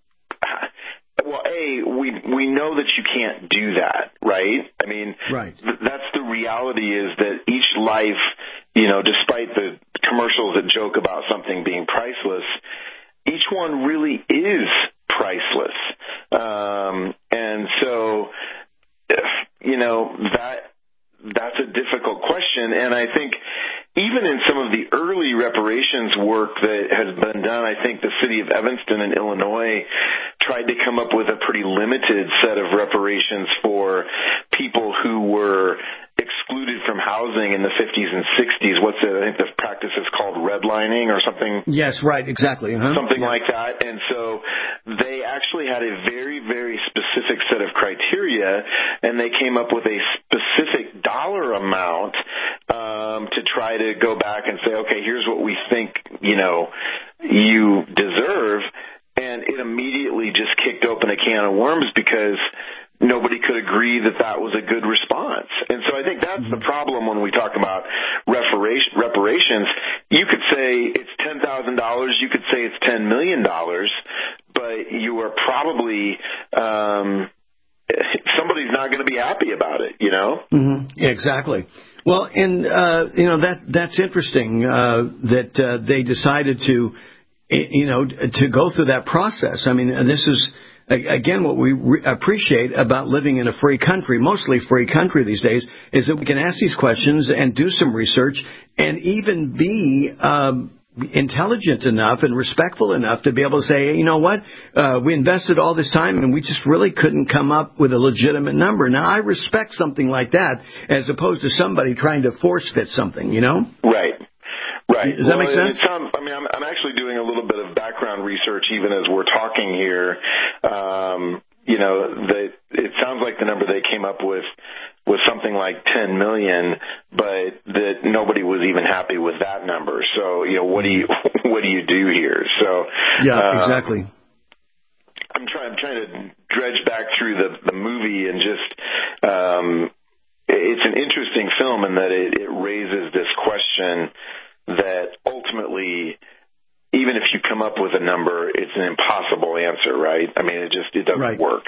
X: Well, A, we we know that you can't do that, right? I mean,
M: right.
X: Th- that's the reality is that each life, you know, despite the commercials that joke about something being priceless, each one really is priceless. Um, and so, you know, that that's a difficult question. And I think even in some of the early reparations work that has been done, I think the city of Evanston in Illinois tried to come up with a pretty limited set of reparations for people who were excluded from housing in the fifties and sixties. What's it? I think the practice is called redlining or something.
M: Yes, right, exactly. Uh-huh.
X: Something
M: yeah.
X: like that. And so they actually had a very, very specific set of criteria, and they came up with a specific dollar amount um, to try to go back and say, okay, here's what we think, you know, you deserve. And it immediately just kicked open a can of worms because nobody could agree that that was a good response. And so I think that's the problem when we talk about reparation, reparations. You could say it's ten thousand dollars, you could say it's ten million dollars, but you are probably, um, somebody's not going to be happy about it, you know?
M: Mm-hmm. Yeah, exactly. Well, and, uh, you know, that that's interesting uh, that uh, they decided to, you know, to go through that process. I mean, and this is, again, what we re- appreciate about living in a free country, mostly free country these days, is that we can ask these questions and do some research and even be um, intelligent enough and respectful enough to be able to say, hey, you know what, uh, we invested all this time and we just really couldn't come up with a legitimate number. Now, I respect something like that as opposed to somebody trying to force fit something, you know?
X: Right. Right.
M: Does
X: well,
M: that make sense?
X: It sounds, I mean, I'm, I'm actually doing a little bit of background research even as we're talking here. Um, you know, that it sounds like the number they came up with was something like ten million, but that nobody was even happy with that number. So, you know, what do you what do you do here? So,
M: yeah,
X: um,
M: exactly.
X: I'm trying I'm trying to dredge back through the the movie and just. Um, it's an interesting film in that it, it raises this question that ultimately, even if you come up with a number, it's an impossible answer, right? I mean, it just it doesn't
M: right.
X: work.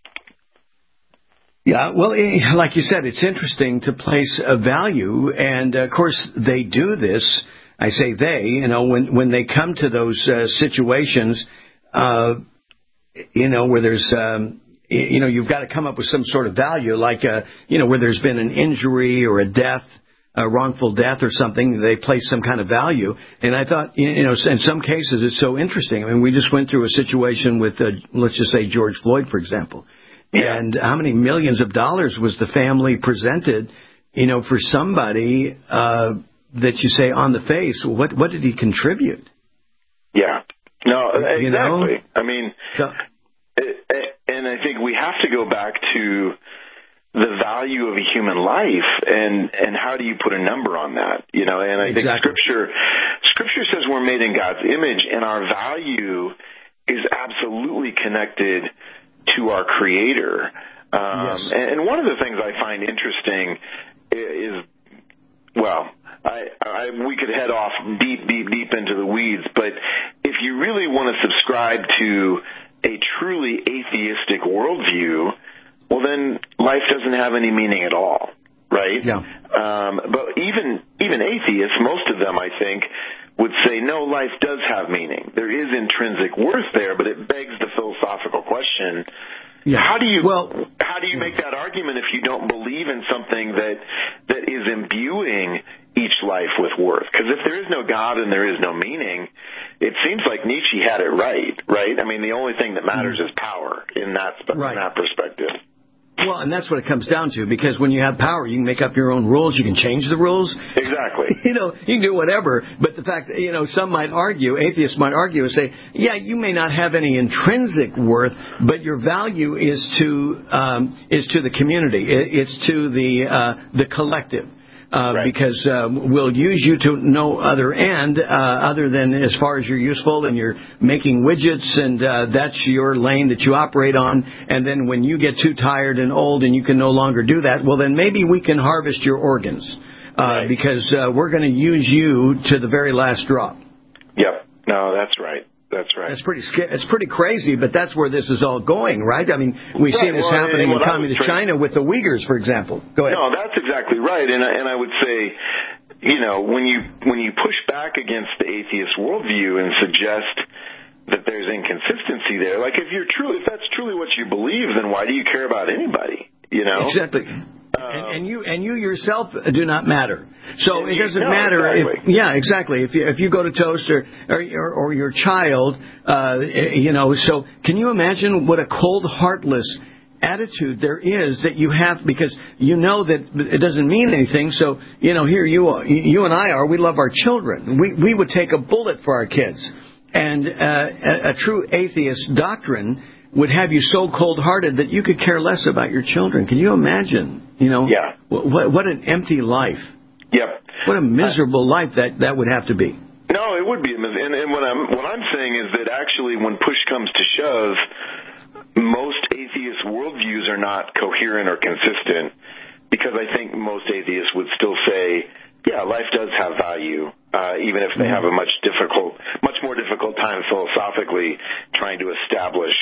M: Yeah, well, like you said, it's interesting to place a value, and of course they do this. I say they, you know, when when they come to those uh, situations, uh, you know, where there's, um, you know, you've got to come up with some sort of value, like, uh, you know, where there's been an injury or a death. A wrongful death or something, they place some kind of value. And I thought, you know, in some cases it's so interesting. I mean, we just went through a situation with, uh, let's just say, George Floyd, for example. Yeah. And how many millions of dollars was the family presented, you know, for somebody uh, that you say on the face, what what did he contribute?
X: Yeah. No, exactly.
M: You know?
X: I mean,
M: so,
X: and I think we have to go back to the value of a human life and, and how do you put a number on that? You know, and I
M: exactly.
X: think scripture, scripture says we're made in God's image and our value is absolutely connected to our creator. Um,
M: yes.
X: and, and one of the things I find interesting is, well, I, I, we could head off deep, deep, deep into the weeds, but if you really want to subscribe to a truly atheistic worldview, well, then life doesn't have any meaning at all, right?
M: Yeah.
X: Um, but even even atheists, most of them, I think, would say, no, life does have meaning. There is intrinsic worth there, but it begs the philosophical question, yeah. how do you
M: well,
X: how do you make that argument if you don't believe in something that that is imbuing each each life with worth. Because if there is no God and there is no meaning, it seems like Nietzsche had it right, right? I mean, the only thing that matters is power in that,
M: right.
X: in that perspective.
M: Well, and that's what it comes down to, because when you have power, you can make up your own rules, you can change the rules.
X: Exactly.
M: You know, you can do whatever, but the fact that, you know, some might argue, atheists might argue and say, yeah, you may not have any intrinsic worth, but your value is to um, is to the community. It's to the uh, the collective. Uh, right. Because uh, we'll use you to no other end uh, other than as far as you're useful, and you're making widgets, and uh, that's your lane that you operate on. And then when you get too tired and old and you can no longer do that, well, then maybe we can harvest your organs uh, right. because uh, we're going to use you to the very last drop.
X: Yep. No, that's right. That's right.
M: That's pretty it's pretty crazy, but that's where this is all going, right? I mean, we
X: right.
M: see this
X: well,
M: happening in communist
X: tra-
M: China with the Uyghurs, for example. Go ahead.
X: No, that's exactly right. And I, and I would say, you know, when you when you push back against the atheist worldview and suggest that there's inconsistency there, like if you're true, if that's truly what you believe, then why do you care about anybody? You know,
M: exactly.
X: Um,
M: and, and you and you yourself do not matter. So it doesn't
X: no,
M: matter
X: exactly.
M: if yeah, exactly. If you if you go to Toast or or, or your child, uh, you know. So can you imagine what a cold, heartless attitude there is that you have, because you know that it doesn't mean anything. So you know, here you are, you and I are. We love our children. We we would take a bullet for our kids. And uh, a, a true atheist doctrine would have you so cold-hearted that you could care less about your children. Can you imagine? You know,
X: yeah.
M: what, what an empty life.
X: Yep.
M: What a miserable uh, life that, that would have to be.
X: No, it would be. And, and what I'm what I'm saying is that actually, when push comes to shove, most atheist worldviews are not coherent or consistent, because I think most atheists would still say, yeah, life does have value, uh, even if they have a much difficult, much more difficult time philosophically trying to establish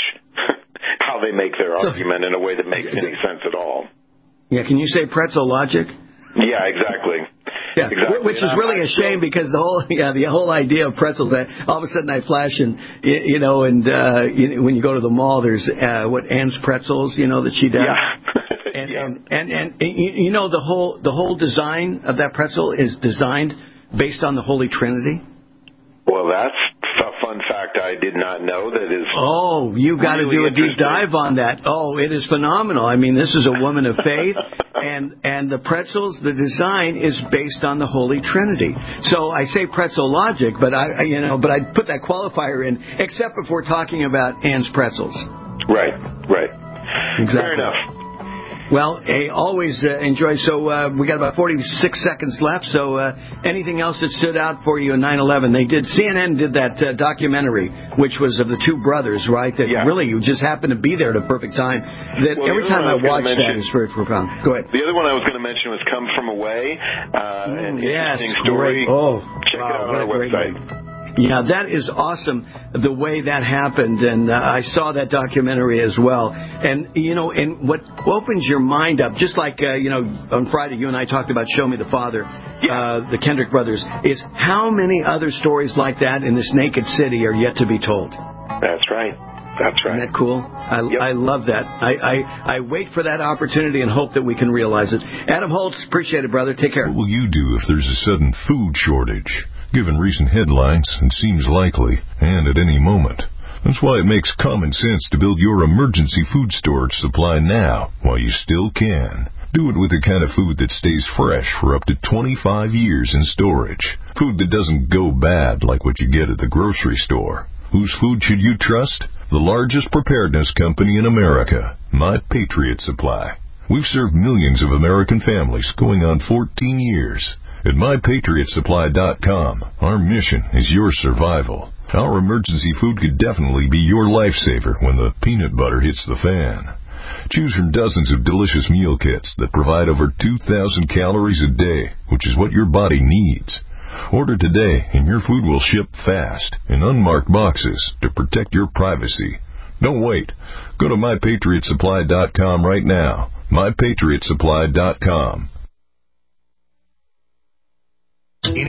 X: how they make their argument in a way that makes any sense at all.
M: Yeah, can you say pretzel logic?
X: Yeah, exactly.
M: Yeah,
X: exactly.
M: Which is really a shame, because the whole yeah the whole idea of pretzels, that all of a sudden I flash and you know and uh, you, when you go to the mall, there's uh, what Anne's Pretzels, you know, that she does.
X: Yeah.
M: And,
X: yeah.
M: and, and, and, and you know, the whole the whole design of that pretzel is designed based on the Holy Trinity.
X: Well, that's a fun fact I did not know. That is.
M: Oh, you got
X: really
M: to do a deep dive on that. Oh, it is phenomenal. I mean, this is a woman of faith, and and the pretzels, the design is based on the Holy Trinity. So I say pretzel logic, but I, I you know, but I put that qualifier in, except if we're talking about Anne's Pretzels.
X: Right. Right.
M: Exactly.
X: Fair enough.
M: Well, hey, always uh, enjoy. So uh, we got about forty-six seconds left. So uh, anything else that stood out for you in nine eleven? They did. C N N did that uh, documentary, which was of the two brothers, right? That
X: yeah.
M: really you just happened to be there at a perfect time. That
X: well,
M: every time I, I watch mention, that is very profound. Go ahead.
X: The other one I was going to mention was "Come From Away." Uh,
M: mm,
X: an
M: yes,
X: interesting story.
M: Great. Oh,
X: check
M: wow,
X: it out on our website.
M: Movie. Yeah, that is awesome, the way that happened, and uh, I saw that documentary as well. And, you know, and what opens your mind up, just like, uh, you know, on Friday you and I talked about Show Me the Father,
X: yeah.
M: uh, the Kendrick brothers, is how many other stories like that in this naked city are yet to be told.
X: That's right. That's right.
M: Isn't that cool? I,
X: yep.
M: I love that. I, I, I wait for that opportunity and hope that we can realize it. Adam Holtz, appreciate it, brother. Take care.
J: What will you do if there's a sudden food shortage? Given recent headlines, it seems likely, and at any moment. That's why it makes common sense to build your emergency food storage supply now, while you still can. Do it with the kind of food that stays fresh for up to twenty-five years in storage. Food that doesn't go bad like what you get at the grocery store. Whose food should you trust? The largest preparedness company in America, My Patriot Supply. We've served millions of American families going on fourteen years. At my patriot supply dot com, our mission is your survival. Our emergency food could definitely be your lifesaver when the peanut butter hits the fan. Choose from dozens of delicious meal kits that provide over two thousand calories a day, which is what your body needs. Order today and your food will ship fast in unmarked boxes to protect your privacy. Don't wait. Go to my patriot supply dot com right now. my patriot supply dot com.